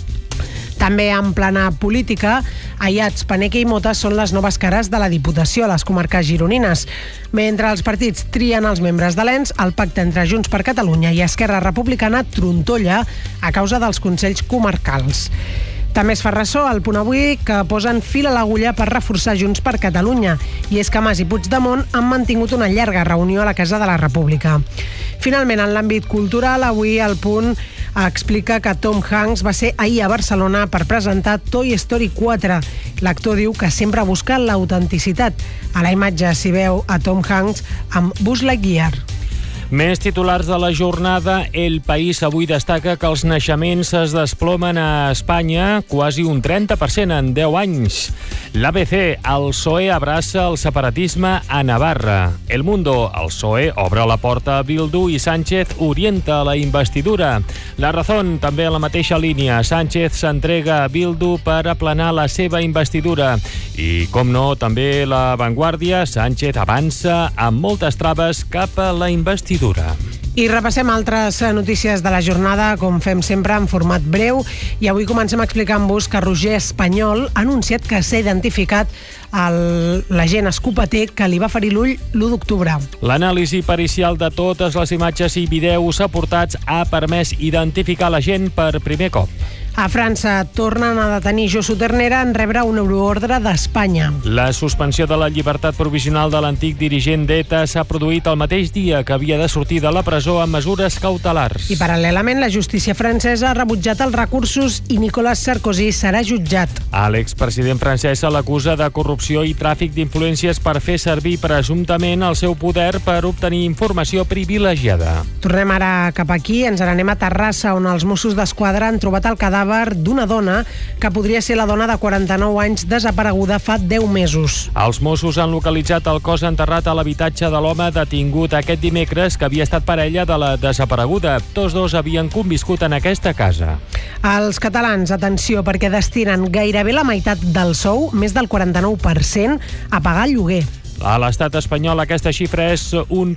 També en plana política, Ayats, Paneque i Mota són les noves cares de la Diputació a les comarques gironines. Mentre els partits trien els membres de l'ENS, el pacte entre Junts per Catalunya i Esquerra Republicana trontolla a causa dels consells comarcals. També es fa ressò al Punt Avui que posen fil a l'agulla per reforçar Junts per Catalunya, i és que Mas i Puigdemont han mantingut una llarga reunió a la Casa de la República. Finalment, en l'àmbit cultural, avui el Punt explica que Tom Hanks va ser ahir a Barcelona per presentar Toy Story 4. L'actor diu que sempre busca l'autenticitat. A la imatge s'hi veu a Tom Hanks amb Buzz Lightyear. Més titulars de la jornada. El País avui destaca que els naixements es desplomen a Espanya quasi un 30% en 10 anys. L'ABC, el PSOE abraça el separatisme a Navarra. El Mundo, el PSOE obre la porta a Bildu i Sánchez orienta la investidura. La Razón, també en la mateixa línia. Sánchez s'entrega a Bildu per aplanar la seva investidura. I, com no, també La Vanguardia, Sánchez avança amb moltes traves cap a la investidura. I repassem altres notícies de la jornada, com fem sempre, en format breu. I avui comencem explicant-vos que Roger Espanyol ha anunciat que s'ha identificat l'agent escopeter que li va ferir l'ull l'1 d'octubre. L'anàlisi pericial de totes les imatges i vídeos aportats ha permès identificar l'agent per primer cop. A França tornen a detenir Josu Ternera en rebre una euroordre d'Espanya. La suspensió de la llibertat provisional de l'antic dirigent d'ETA s'ha produït el mateix dia que havia de sortir de la presó amb mesures cautelars. I paral·lelament, la justícia francesa ha rebutjat els recursos i Nicolas Sarkozy serà jutjat. A l'expresident francès se l'acusa de corrupció i tràfic d'influències per fer servir presumptament el seu poder per obtenir informació privilegiada. Tornem ara cap aquí, ens n'anem a Terrassa, on els Mossos d'Esquadra han trobat el cadàver d'una dona que podria ser la dona de 49 anys desapareguda fa 10 mesos. Els Mossos han localitzat el cos enterrat a l'habitatge de l'home detingut aquest dimecres, que havia estat parella de la desapareguda. Tots dos havien conviscut en aquesta casa. Els catalans, atenció, perquè destinen gairebé la meitat del sou, més del 49%, a pagar el lloguer. A l'estat espanyol aquesta xifra és un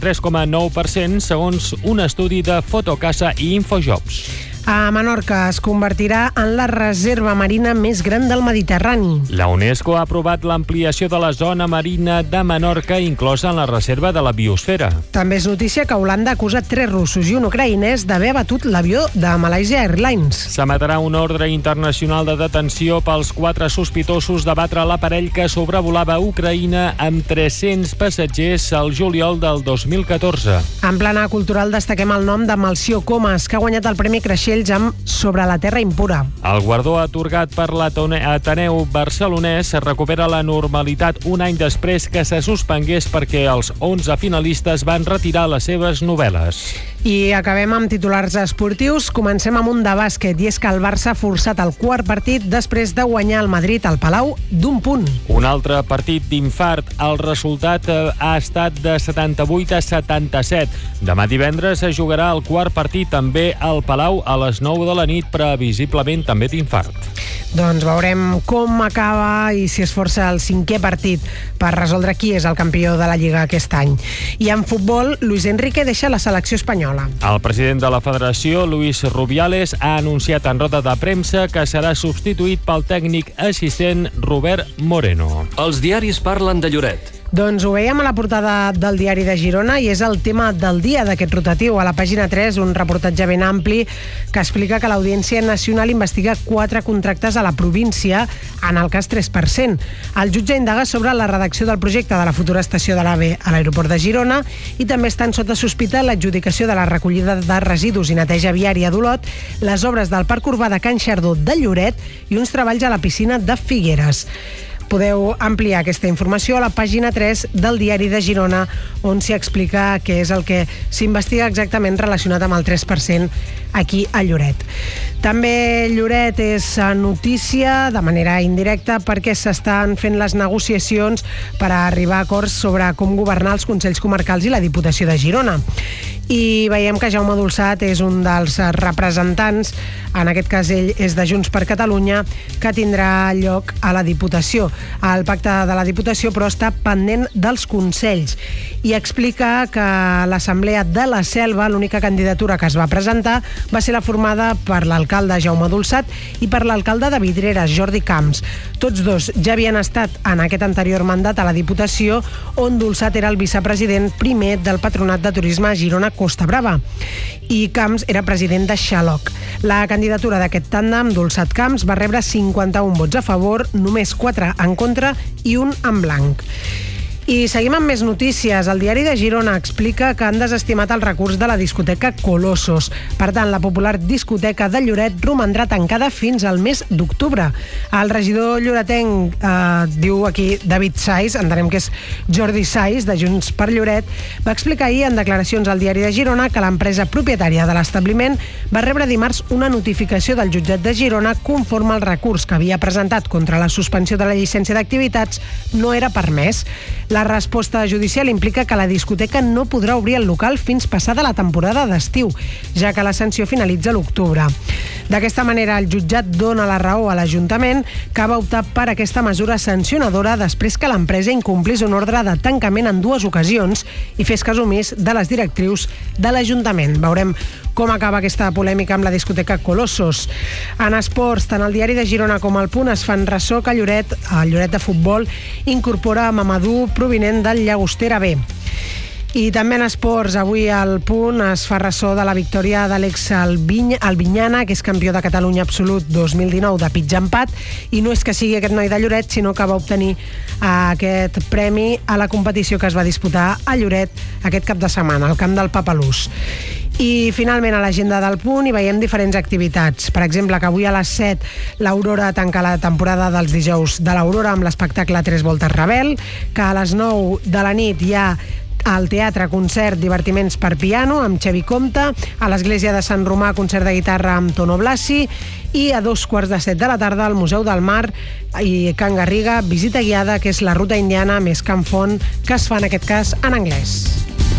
33,9%, segons un estudi de Fotocasa i Infojobs. A Menorca es convertirà en la reserva marina més gran del Mediterrani. La UNESCO ha aprovat l'ampliació de la zona marina de Menorca, inclosa en la reserva de la biosfera. També és notícia que Holanda acusa 3 russos i un ucraïnès d'haver abatut l'avió de Malaysia Airlines. S'emetrà un ordre internacional de detenció pels 4 sospitosos d'abatre l'aparell que sobrevolava Ucraïna amb 300 passatgers al juliol del 2014. En plana cultural destaquem el nom de Melcior Comas, que ha guanyat el Premi Creixell amb Sobre la terra impura. El guardó atorgat per l'Ateneu barcelonès recupera la normalitat un any després que se suspengués perquè els 11 finalistes van retirar les seves novel·les. I acabem amb titulars esportius. Comencem amb un de bàsquet, i és que el Barça ha forçat el quart partit després de guanyar el Madrid al Palau d'un punt. Un altre partit d'infart. El resultat ha estat de 78 a 77. Demà divendres es jugarà el quart partit també al Palau a les 9 de la nit, previsiblement també d'infart. Doncs veurem com acaba i si es força el 5è partit per resoldre qui és el campió de la Lliga aquest any. I en futbol, Luis Enrique deixa la selecció espanyola. El president de la federació, Luis Rubiales, ha anunciat en roda de premsa que serà substituït pel tècnic assistent Robert Moreno. Els diaris parlen de Lloret. Doncs ho veiem a la portada del Diari de Girona i és el tema del dia d'aquest rotatiu. A la pàgina 3, un reportatge ben ampli que explica que l'Audiència Nacional investiga 4 contractes a la província en el cas 3%. El jutge indaga sobre la redacció del projecte de la futura estació de l'AVE a l'aeroport de Girona i també estan sota sospita l'adjudicació de la recollida de residus i neteja viària d'Olot, les obres del Parc Urbà de Can Xardó de Lloret i uns treballs a la piscina de Figueres. Podeu ampliar aquesta informació a la pàgina 3 del Diari de Girona, on s'hi explica què és el que s'investiga exactament relacionat amb el 3% aquí a Lloret. També Lloret és notícia de manera indirecta perquè s'estan fent les negociacions per arribar a acords sobre com governar els Consells Comarcals i la Diputació de Girona. I veiem que Jaume Dolçat és un dels representants, en aquest cas ell és de Junts per Catalunya, que tindrà lloc a la Diputació. El pacte de la Diputació, però, està pendent dels Consells i explica que l'Assemblea de la Selva, l'única candidatura que es va presentar, va ser la formada per l'alcalde Jaume Dolçat i per l'alcalde de Vidreres, Jordi Camps. Tots dos ja havien estat en aquest anterior mandat a la Diputació, on Dolçat era el vicepresident primer del Patronat de Turisme Girona Costa Brava i Camps era president de Xaloc. La candidatura d'aquest tàndem, Dolçat-Camps, va rebre 51 vots a favor, només 4 en contra i un en blanc. I seguim amb més notícies. El diari de Girona explica que han desestimat el recurs de la discoteca Colossos. Per tant, la popular discoteca de Lloret romandrà tancada fins al mes d'octubre. El regidor lloretenc, diu aquí David Saiz, entenem que és Jordi Saiz, de Junts per Lloret, va explicar ahir en declaracions al diari de Girona que l'empresa propietària de l'establiment va rebre dimarts una notificació del jutjat de Girona conforme el recurs que havia presentat contra la suspensió de la llicència d'activitats no era permès. La resposta judicial implica que la discoteca no podrà obrir el local fins passada la temporada d'estiu, ja que la sanció finalitza a l'octubre. D'aquesta manera, el jutjat dona la raó a l'Ajuntament, que va optar per aquesta mesura sancionadora després que l'empresa incomplís un ordre de tancament en 2 ocasions i fes cas omís de les directrius de l'Ajuntament. Veurem com acaba aquesta polèmica amb la discoteca Colossos. En esports, tant el diari de Girona com el Punt es fan ressò que el Lloret de futbol incorpora Mamadou provinent del Llagostera B. I també en esports, avui al Punt es fa ressò de la victòria de l'ex-Albinyana, que és campió de Catalunya absolut 2019 de pitjampat, i no és que sigui aquest noi de Lloret, sinó que va obtenir aquest premi a la competició que es va disputar a Lloret aquest cap de setmana, al camp del Papalús. I finalment a l'agenda del Punt hi veiem diferents activitats. Per exemple, que avui a les 7 l'Aurora tanca la temporada dels dijous de l'Aurora amb l'espectacle 3 voltes Rebel, que a les 9 de la nit hi ha al teatre concert Divertiments per piano amb Xevi Comte, a l'església de Sant Romà concert de guitarra amb Tono Blasi i a 2:15 de la tarda al Museu del Mar i Can Garriga visita guiada, que és la ruta indiana més Can Font, que es fa en aquest cas en anglès.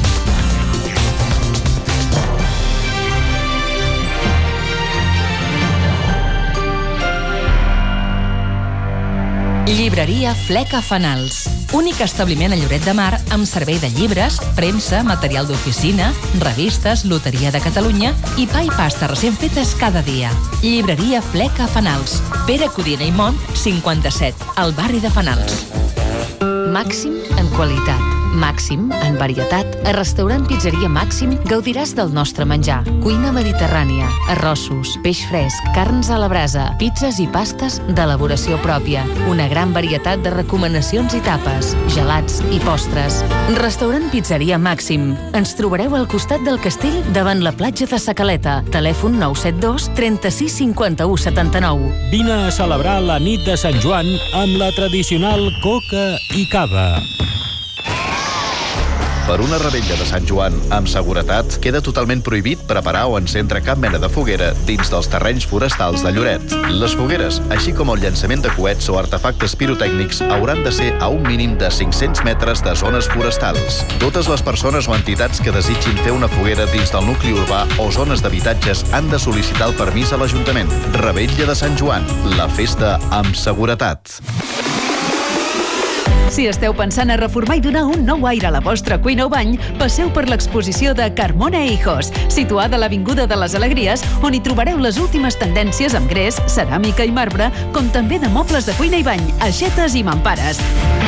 Llibreria Fleca Fanals. Únic establiment a Lloret de Mar amb servei de llibres, premsa, material d'oficina, revistes, loteria de Catalunya i pa i pasta recent fetes cada dia. Llibreria Fleca Fanals. Pere Codina i Mont, 57, al barri de Fanals. Màxim en qualitat, màxim en varietat. A Restaurant Pizzeria Màxim gaudiràs del nostre menjar. Cuina mediterrània, arrossos, peix fresc, carns a la brasa, pizzas i pastes d'elaboració pròpia. Una gran varietat de recomanacions i tapes, gelats i postres. Restaurant Pizzeria Màxim. Ens trobareu al costat del castell davant la platja de Sa Caleta. Telèfon 972 36 51 79. Vine a celebrar la nit de Sant Joan amb la tradicional coca i cava. Per una revetlla de Sant Joan amb seguretat, queda totalment prohibit preparar o encendre cap mena de foguera dins dels terrenys forestals de Lloret. Les fogueres, així com el llançament de coets o artefactes pirotècnics, hauran de ser a un mínim de 500 metres de zones forestals. Totes les persones o entitats que desitgin fer una foguera dins del nucli urbà o zones d'habitatges han de sol·licitar el permís a l'Ajuntament. Revetlla de Sant Joan, la festa amb seguretat. Si esteu pensant a reformar i donar un nou aire a la vostra cuina o bany, passeu per l'exposició de Carmona Hijos, situada a l'Avinguda de les Alegries, on hi trobareu les últimes tendències amb gres, ceràmica i marbre, com també de mobles de cuina i bany, aixetes i mampares.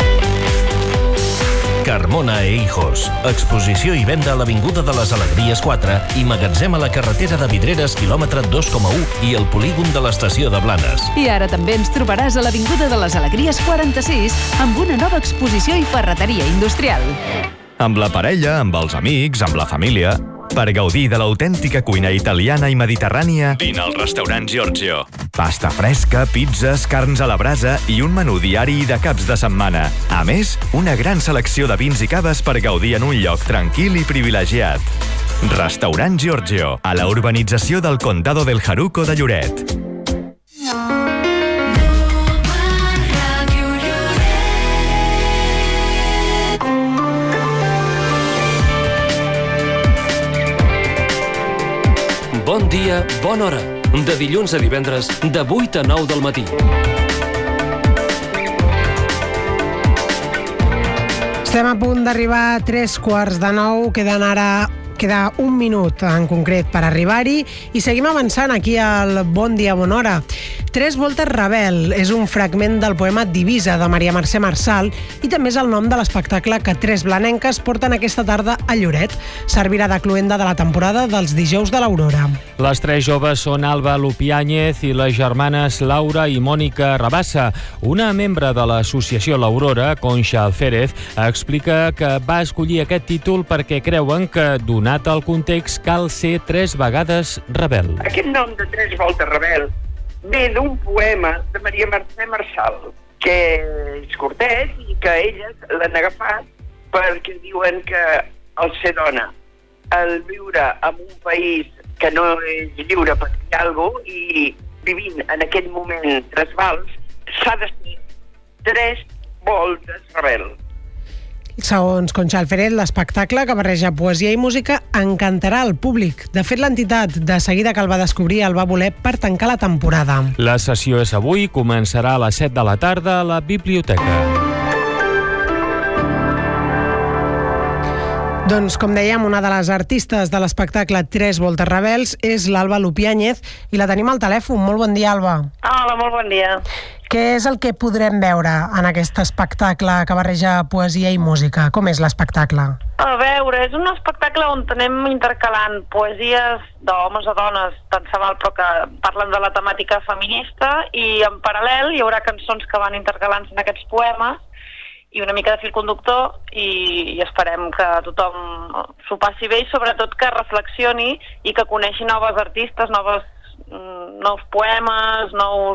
Carmona e Hijos. Exposició i venda a l'Avinguda de les Alegries 4 i magatzem a la carretera de Vidreres, quilòmetre 2,1 i el polígon de l'estació de Blanes. I ara també ens trobaràs a l'Avinguda de les Alegries 46 amb una nova exposició i ferreteria industrial. Amb la parella, amb els amics, amb la família. Per gaudir de l'autèntica cuina italiana i mediterrània, vine al restaurant Giorgio. Pasta fresca, pizzas, carns a la brasa i un menú diari de caps de setmana. A més, una gran selecció de vins i caves per gaudir en un lloc tranquil i privilegiat. Restaurant Giorgio, a la urbanització del Condado del Jaruco de Lloret. Bon dia, bona hora. De dilluns a divendres, de 8 a 9 del matí. Estem a punt d'arribar a 3:15. Queden ara Queda un minut en concret per arribar-hi i seguim avançant aquí al Bon Dia, Bona Hora. Tres voltes Rebel és un fragment del poema Divisa de Maria Mercè Marçal i també és el nom de l'espectacle que tres blanenques porten aquesta tarda a Lloret. Servirà de cloenda de la temporada dels dijous de l'Aurora. Les tres joves són Alba Lupiáñez i les germanes Laura i Mònica Rabassa. Una membre de l'associació L'Aurora, Conxa Alférez, explica que va escollir aquest títol perquè creuen que, donat el context, cal ser tres vegades rebel. Aquest nom de Tres voltes Rebel ve d'un poema de Maria Mercè Marçal, que és curtet i que elles l'han agafat perquè diuen que el ser dona, el viure en un país que no és lliure per dir alguna cosa i vivint en aquest moment trasbals, s'ha de ser tres voltes rebel. Segons Conxa Alférez, l'espectacle, que barreja poesia i música, encantarà al públic. De fet, l'entitat, de seguida que el va descobrir, el va voler per tancar la temporada. La sessió és avui, començarà a les 7 de la tarda a la biblioteca. Doncs, com dèiem, una de les artistes de l'espectacle Tres voltes rebels és l'Alba Lupiáñez i la tenim al telèfon. Molt bon dia, Alba. Hola, molt bon dia. Què és el que podrem veure en aquest espectacle que barreja poesia i música? Com és l'espectacle? A veure, és un espectacle on anem intercalant poesies d'homes a dones, tant se val, però que parlen de la temàtica feminista, i en paral·lel hi haurà cançons que van intercalant-se en aquests poemes i una mica de fil conductor, i esperem que tothom s'ho passi bé i sobretot que reflexioni i que coneixi noves artistes, nous poemes,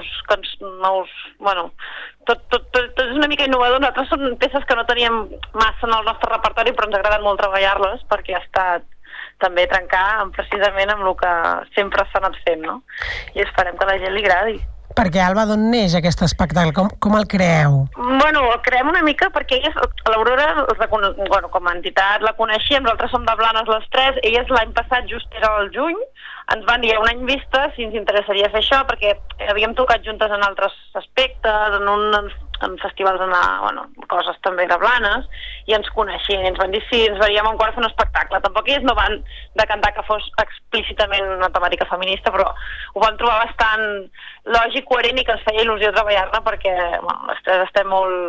bueno, tot és una mica innovador. Nosaltres són peces que no teníem massa en el nostre repertori, però ens ha agradat molt treballar-les perquè ha estat també trencar precisament amb el que sempre s'ha anat fent, no? I esperem que a la gent li agradi. Perquè, Alba, d'on neix aquest espectacle? Com el creeu? Bueno, el creem una mica perquè l'Aurora, com a entitat, la coneixíem, nosaltres som de Blanes les tres, elles l'any passat, just era el juny, ens van dir un any vista si ens interessaria fer això, perquè havíem tocat juntes en altres aspectes, en festivals, coses també de Blanes, i ens coneixien, i ens van dir sí, ens veríem un quart fer un espectacle. Tampoc ells no van decantar que fos explícitament una temàtica feminista, però ho van trobar bastant lògic, coherent, i que ens feia il·lusió treballar-ne, perquè les tres estem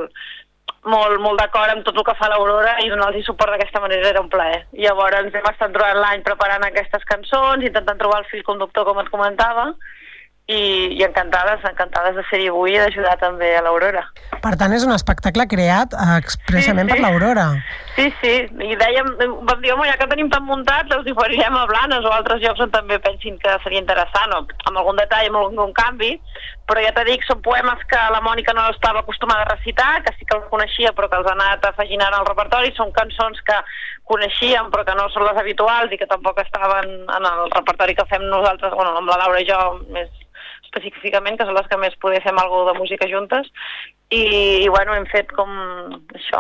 molt d'acord amb tot el que fa l'Aurora, i donar-los suport d'aquesta manera era un plaer. I llavors hem estat durant l'any preparant aquestes cançons, intentant trobar el fil conductor, com et comentava, i encantades de ser-hi avui i d'ajudar també a l'Aurora. Per tant, és un espectacle creat expressament per l'Aurora. Sí, i vam dir, ja que tenim tan muntat, els oferirem a Blanes o a altres llocs on també pensin que seria interessant, o amb algun detall, amb algun canvi, però ja t'he dit, són poemes que la Mònica no estava acostumada a recitar, que sí que els coneixia però que els ha anat afegint al repertori, són cançons que coneixíem però que no són les habituals i que tampoc estaven en el repertori que fem nosaltres, amb la Laura i jo més específicament, que són les que més poder fer alguna de música juntes, i hem fet com això,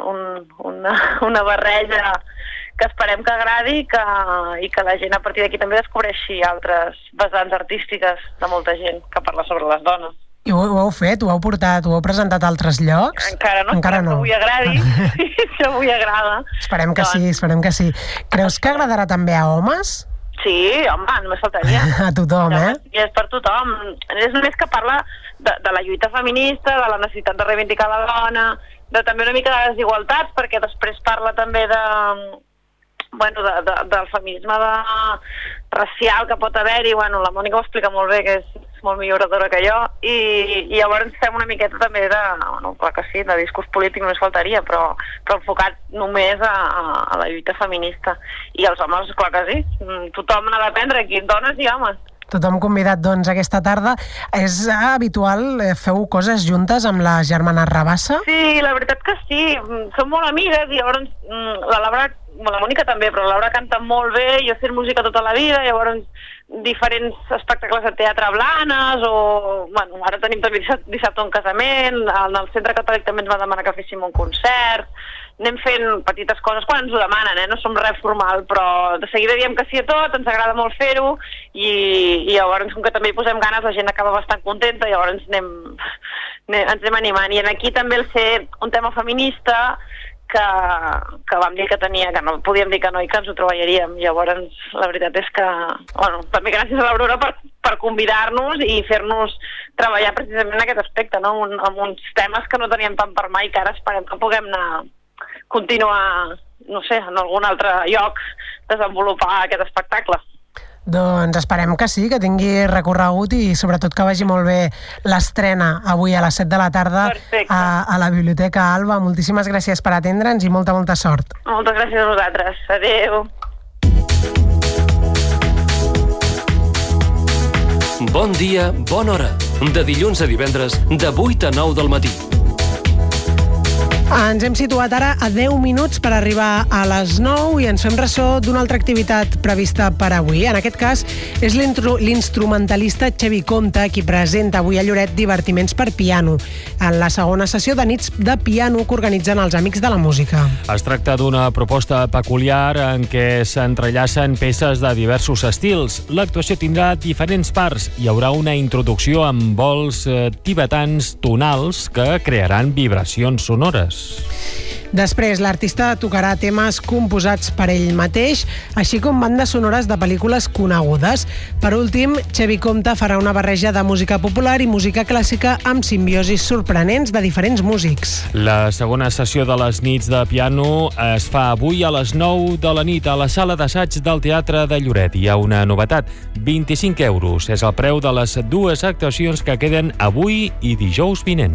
una barreja que esperem que agradi i que la gent a partir d'aquí també descobreixi altres vessants artístiques de molta gent que parla sobre les dones. I ho heu fet? Ho heu portat? Ho heu presentat a altres llocs? Encara no. Que avui agradi. Que avui agrada. Esperem que sí. Creus que agradarà també a homes? Sí, home, només faltaria. A tothom, I és per tothom. És només que parla de la lluita feminista, de la necessitat de reivindicar la dona, de també una mica de desigualtats, perquè després parla també del feminisme racial que pot haver-hi. La Mònica ho explica molt bé, que és molt millor oradora que jo, i llavors fem una miqueta també clar que sí, de discurs polític només faltaria, però enfocat només a la lluita feminista. I els homes, clar que sí, tothom n'ha d'aprendre, aquí dones i homes. Tothom convidat, doncs, aquesta tarda. És habitual, feu coses juntes amb la germana Rabassa? Sí, la veritat que sí. Som molt amigues i llavors la Mònica també, però la Laura canta molt bé, jo he fet música tota la vida, llavors diferents espectacles de teatre a Blanes, ara tenim també dissabte un casament, en el Centre Catòlic també ens va demanar que féssim un concert, anem fent petites coses quan ens ho demanen, no som res formal, però de seguida diem que sí a tot, ens agrada molt fer-ho, i llavors, com que també hi posem ganes, la gent acaba bastant contenta, i llavors ens anem animant. I aquí també el ser un tema feminista, que vam dir que no podíem dir que no i que ens ho treballaríem. Llavors, la veritat és que, també gràcies a l'Aurora per convidar-nos i fer-nos treballar precisament en aquest aspecte, no? Amb uns temes que no teníem tant per mai, que ara esperem que puguem continuar, no sé, en algun altre lloc, desenvolupar aquest espectacle. Doncs esperem que sí, que tingui recorregut i sobretot que vagi molt bé l'estrena avui a les 7 de la tarda a la Biblioteca Alba. Moltíssimes gràcies per atendre'ns i molta sort. Moltes gràcies a vosaltres. Adéu. Bon dia, bona hora. De dilluns a divendres, de 8 a 9 del matí. Ens hem situat ara a 10 minuts per arribar a les 9 i ens fem ressò d'una altra activitat prevista per avui. En aquest cas, és l'instrumentalista Xevi Comte qui presenta avui a Lloret Divertiments per piano, en la segona sessió de nits de piano que organitzen els Amics de la Música. Es tracta d'una proposta peculiar en què s'entrellacen peces de diversos estils. L'actuació tindrà diferents parts. Hi haurà una introducció amb bols tibetans tonals que crearan vibracions sonores. Després, l'artista tocarà temes composats per ell mateix, així com bandes sonores de pel·lícules conegudes. Per últim, Xevi Comte farà una barreja de música popular i música clàssica amb simbiosis sorprenents de diferents músics. La segona sessió de les nits de piano es fa avui a les 9 de la nit a la sala d'assaig del Teatre de Lloret. Hi ha una novetat, 25 euros. És el preu de les dues actuacions que queden avui i dijous vinent.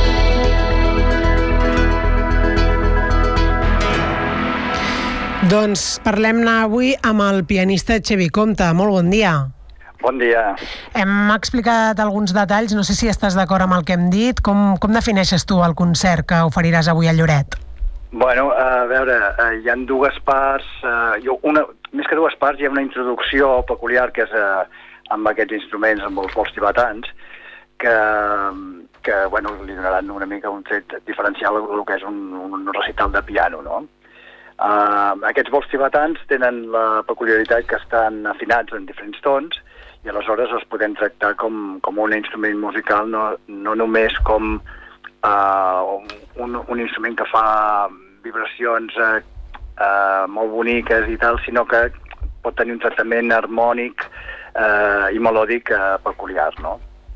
Doncs parlem-ne avui amb el pianista Xevi Comte. Molt bon dia. Bon dia. Hem explicat alguns detalls, no sé si estàs d'acord amb el que hem dit. Com defineixes tu el concert que oferiràs avui a Lloret? Bueno, a veure, hi ha dues parts, més que dues parts, hi ha una introducció peculiar que és amb aquests instruments, amb els bols tibetans, que bueno, li donaran una mica un tret diferencial del que és un recital de piano, no? Aquests bols tibetans tenen la peculiaritat que estan afinats en diferents tons i aleshores els podem tractar com un instrument musical, no només com un instrument que fa vibracions molt boniques i tal, sinó que pot tenir un tractament harmònic i melòdic peculiar, no?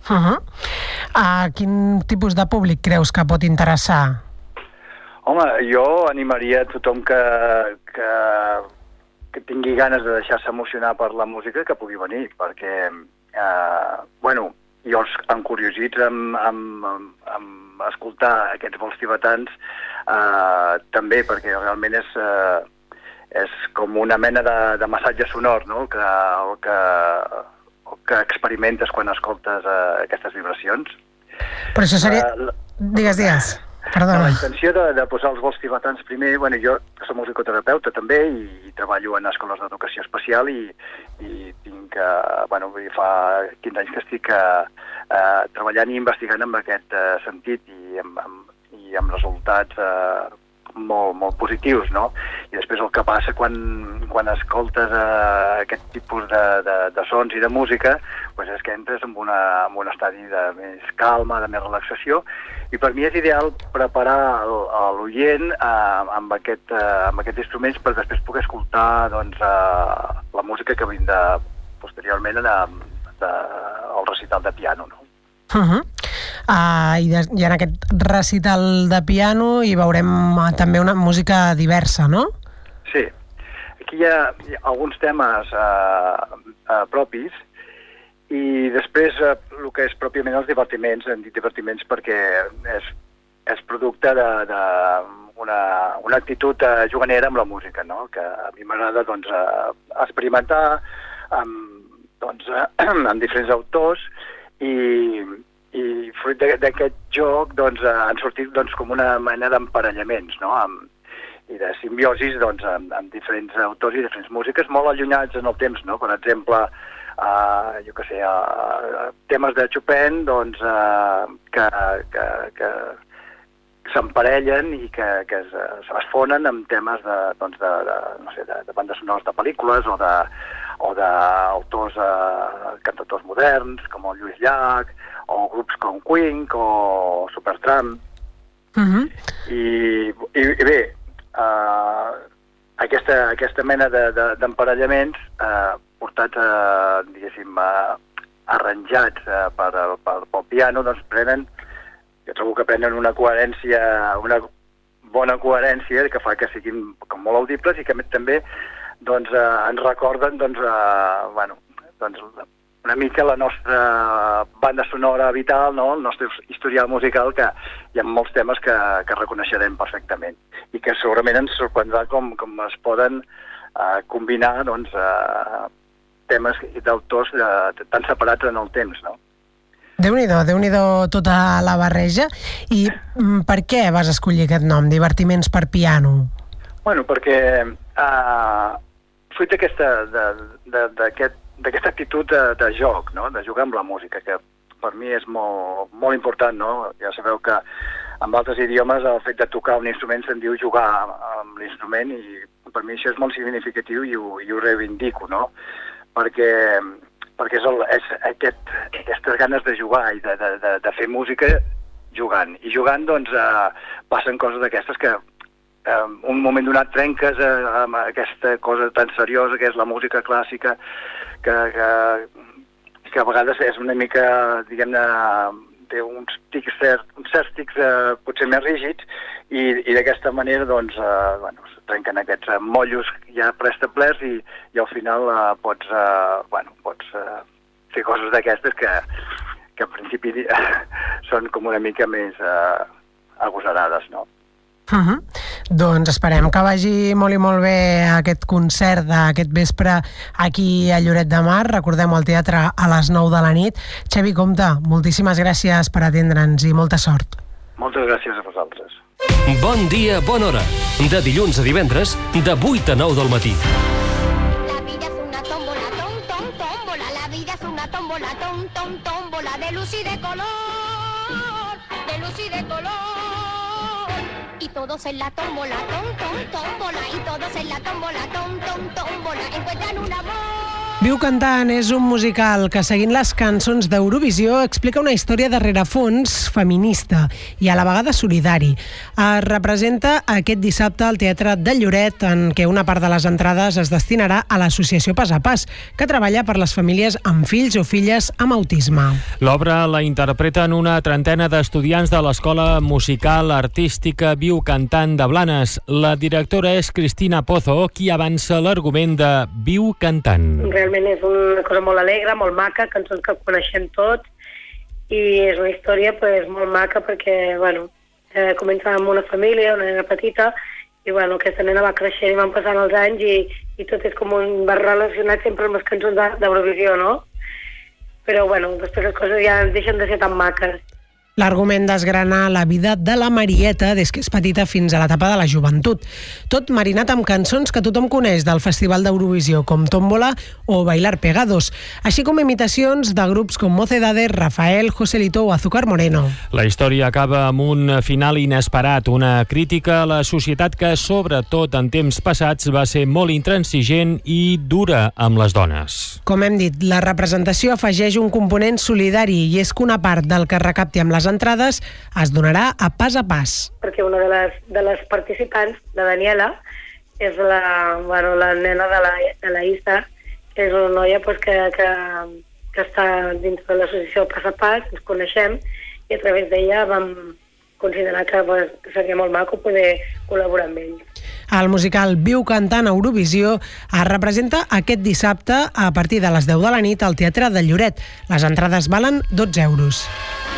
Quin tipus de públic creus que pot interessar? Home, jo animaria a tothom que tingui ganes de deixar-se emocionar per la música que pugui venir, perquè, jo els encuriosits amb escoltar aquests bols tibetans també, perquè realment és com una mena de massatge sonor, no?, que experimentes quan escoltes aquestes vibracions. Però això seria... Digues. Perdona. La intenció de posar els bols tibetans primer, jo soc musicoterapeuta també i treballo en escoles d'educació especial i tinc, fa 15 anys que estic treballant i investigant en aquest sentit i amb resultats molt positius, no? I després el que passa quan escoltes aquest tipus de sons i de música, és que entres en un estadi de més calma, de més relaxació, i per mi és ideal preparar l'oient amb aquests instruments per després poder escoltar la música que vindrà posteriorment al recital de piano, no? I en aquest recital de piano hi veurem també una música diversa, no? Sí. Aquí hi ha alguns temes propis i després el que és pròpiament els divertiments, hem dit divertiments perquè és producte d'una actitud juganera amb la música, no? Que a mi m'agrada experimentar amb diferents autors i fruit d'aquest joc han sortit com una mena d'emparellaments, no? I de simbiosis amb diferents autors i diferents músiques molt allunyats en el temps, no? Per exemple, temes de Chopin que s'emparellen i que es fonen amb temes de bandes sonores de pel·lícules o d'autors, cantautors moderns com el Lluís Llach o grups com Queen o Supertramp. I bé, aquesta mena d'emparellaments portats, diguéssim, arranjats pel piano, doncs jo trobo que prenen una bona coherència que fa que siguin molt audibles i que també ens recorden una mica la nostra banda sonora vital, el nostre historial musical, que hi ha molts temes que reconeixerem perfectament i que segurament ens sorprendrà com es poden combinar temes d'autors tan separats en el temps, no? Déu-n'hi-do tota la barreja. I per què vas escollir aquest nom, Divertiments per piano? Bueno, perquè fruit d'aquesta actitud de joc, no? De jugar amb la música, que per mi és molt important, no? Ja sabeu que en altres idiomes el fet de tocar un instrument se'n diu jugar amb l'instrument i per mi això és molt significatiu i ho reivindico, no? Perquè és aquestes ganes de jugar i de fer música jugant. I jugant, doncs, passen coses d'aquestes que un moment donat trenques amb aquesta cosa tan seriosa que és la música clàssica, que a vegades és una mica, diguem-ne, té uns certs tics potser més rígids i d'aquesta manera, doncs, trenquen aquests mollos ja preestablerts i al final pots fer coses d'aquestes que en principi són com una mica més agosarades, no? Doncs esperem que vagi molt i molt bé aquest concert d'aquest vespre aquí a Lloret de Mar. Recordem-ho, al teatre a les 9 de la nit. Xavi Compte, moltíssimes gràcies per atendre'ns i molta sort. Moltes gràcies a vosaltres. Bon dia, bona hora. De dilluns a divendres, de 8 a 9 del matí. La vida es una tómbola, tómbola. La vida es una tómbola, tómbola. De luz y de color, de luz y de color. Y todos en la tómbola, tómbola. Y todos en la tómbola, tómbola. Encuentran un amor. Viu cantant és un musical que, seguint les cançons d'Eurovisió, explica una història de rerefons feminista i a la vegada solidari. Es representa aquest dissabte al Teatre de Lloret, en què una part de les entrades es destinarà a l'associació Pas a Pas, que treballa per les famílies amb fills o filles amb autisme. L'obra la interpreten una trentena d'estudiants de l'Escola Musical Artística Viu Cantant de Blanes. La directora és Cristina Pozo, qui avança l'argument de Viu Cantant. Realment és una cosa molt alegre, molt maca, cançons que coneixem tots, i és una història molt maca perquè, comença amb una família, una nena petita, i aquesta nena va creixent i van passant els anys i tot és va relacionat sempre amb les cançons d'Eurovisió, no? Però, després les coses ja deixen de ser tan maques. L'argument desgrana la vida de la Marieta des que és petita fins a l'etapa de la joventut. Tot marinat amb cançons que tothom coneix del Festival d'Eurovisió, com Tómbola o Bailar Pegados, així com imitacions de grups com Mocedades, Rafael, Joselito o Azúcar Moreno. La història acaba amb un final inesperat, una crítica a la societat que, sobretot en temps passats, va ser molt intransigent i dura amb les dones. Com hem dit, la representació afegeix un component solidari i és que una part del que recapti amb les entrades es donarà a Pas a Pas. Perquè una de les participants, la Daniela, és la nena de la Isa, que és una noia que està dins de l'associació Pas a Pas, ens coneixem, i a través d'ella vam considerar que seria molt maco poder col·laborar amb ells. El musical Viu Cantant Eurovisió es representa aquest dissabte a partir de les 10 de la nit al Teatre de Lloret. Les entrades valen 12 euros.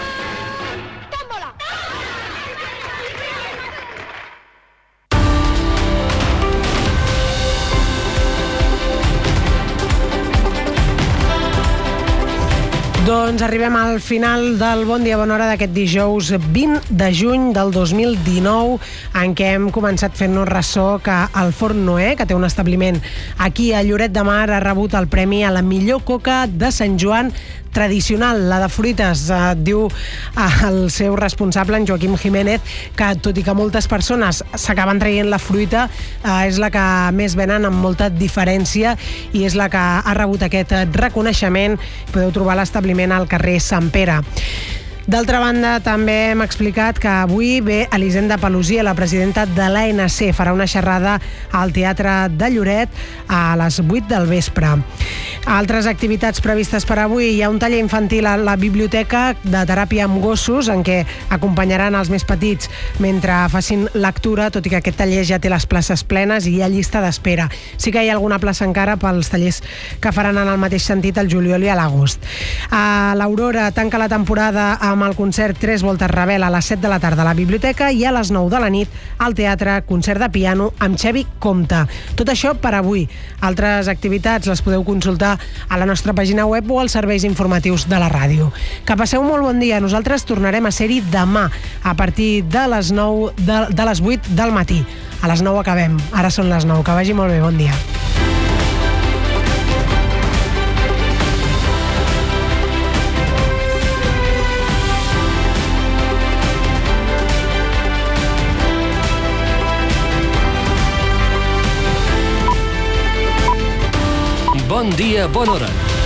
Doncs arribem al final del Bon Dia Bona Hora d'aquest dijous 20 de juny del 2019, en què hem començat fent-nos ressò que el Forn Noé, que té un establiment aquí a Lloret de Mar, ha rebut el premi a la millor coca de Sant Joan tradicional, la de fruites. Diu el seu responsable, en Joaquim Jiménez, que tot i que moltes persones s'acaben traient la fruita, és la que més venen amb molta diferència i és la que ha rebut aquest reconeixement. Podeu trobar l'establiment al carrer Sant Pere. D'altra banda, també hem explicat que avui ve Elisenda Paluzie, la presidenta de l'ANC. Farà una xerrada al Teatre de Lloret a les 8 del vespre. Altres activitats previstes per avui. Hi ha un taller infantil a la biblioteca de teràpia amb gossos en què acompanyaran els més petits mentre facin lectura, tot i que aquest taller ja té les places plenes i hi ha llista d'espera. Sí que hi ha alguna plaça encara pels tallers que faran en el mateix sentit al juliol i a l'agost. L'Aurora tanca la temporada amb el concert 3 voltes Ravel a les 7 de la tarda a la biblioteca i a les 9 de la nit al teatre concert de piano amb Xevi Comte. Tot això per avui. Altres activitats les podeu consultar a la nostra pàgina web o als serveis informatius de la ràdio. Que passeu molt bon dia. Nosaltres tornarem a ser-hi demà a partir de les 8 del matí. A les 9 acabem. Ara són les 9. Que vagi molt bé. Bon dia. Bon dia, bona hora.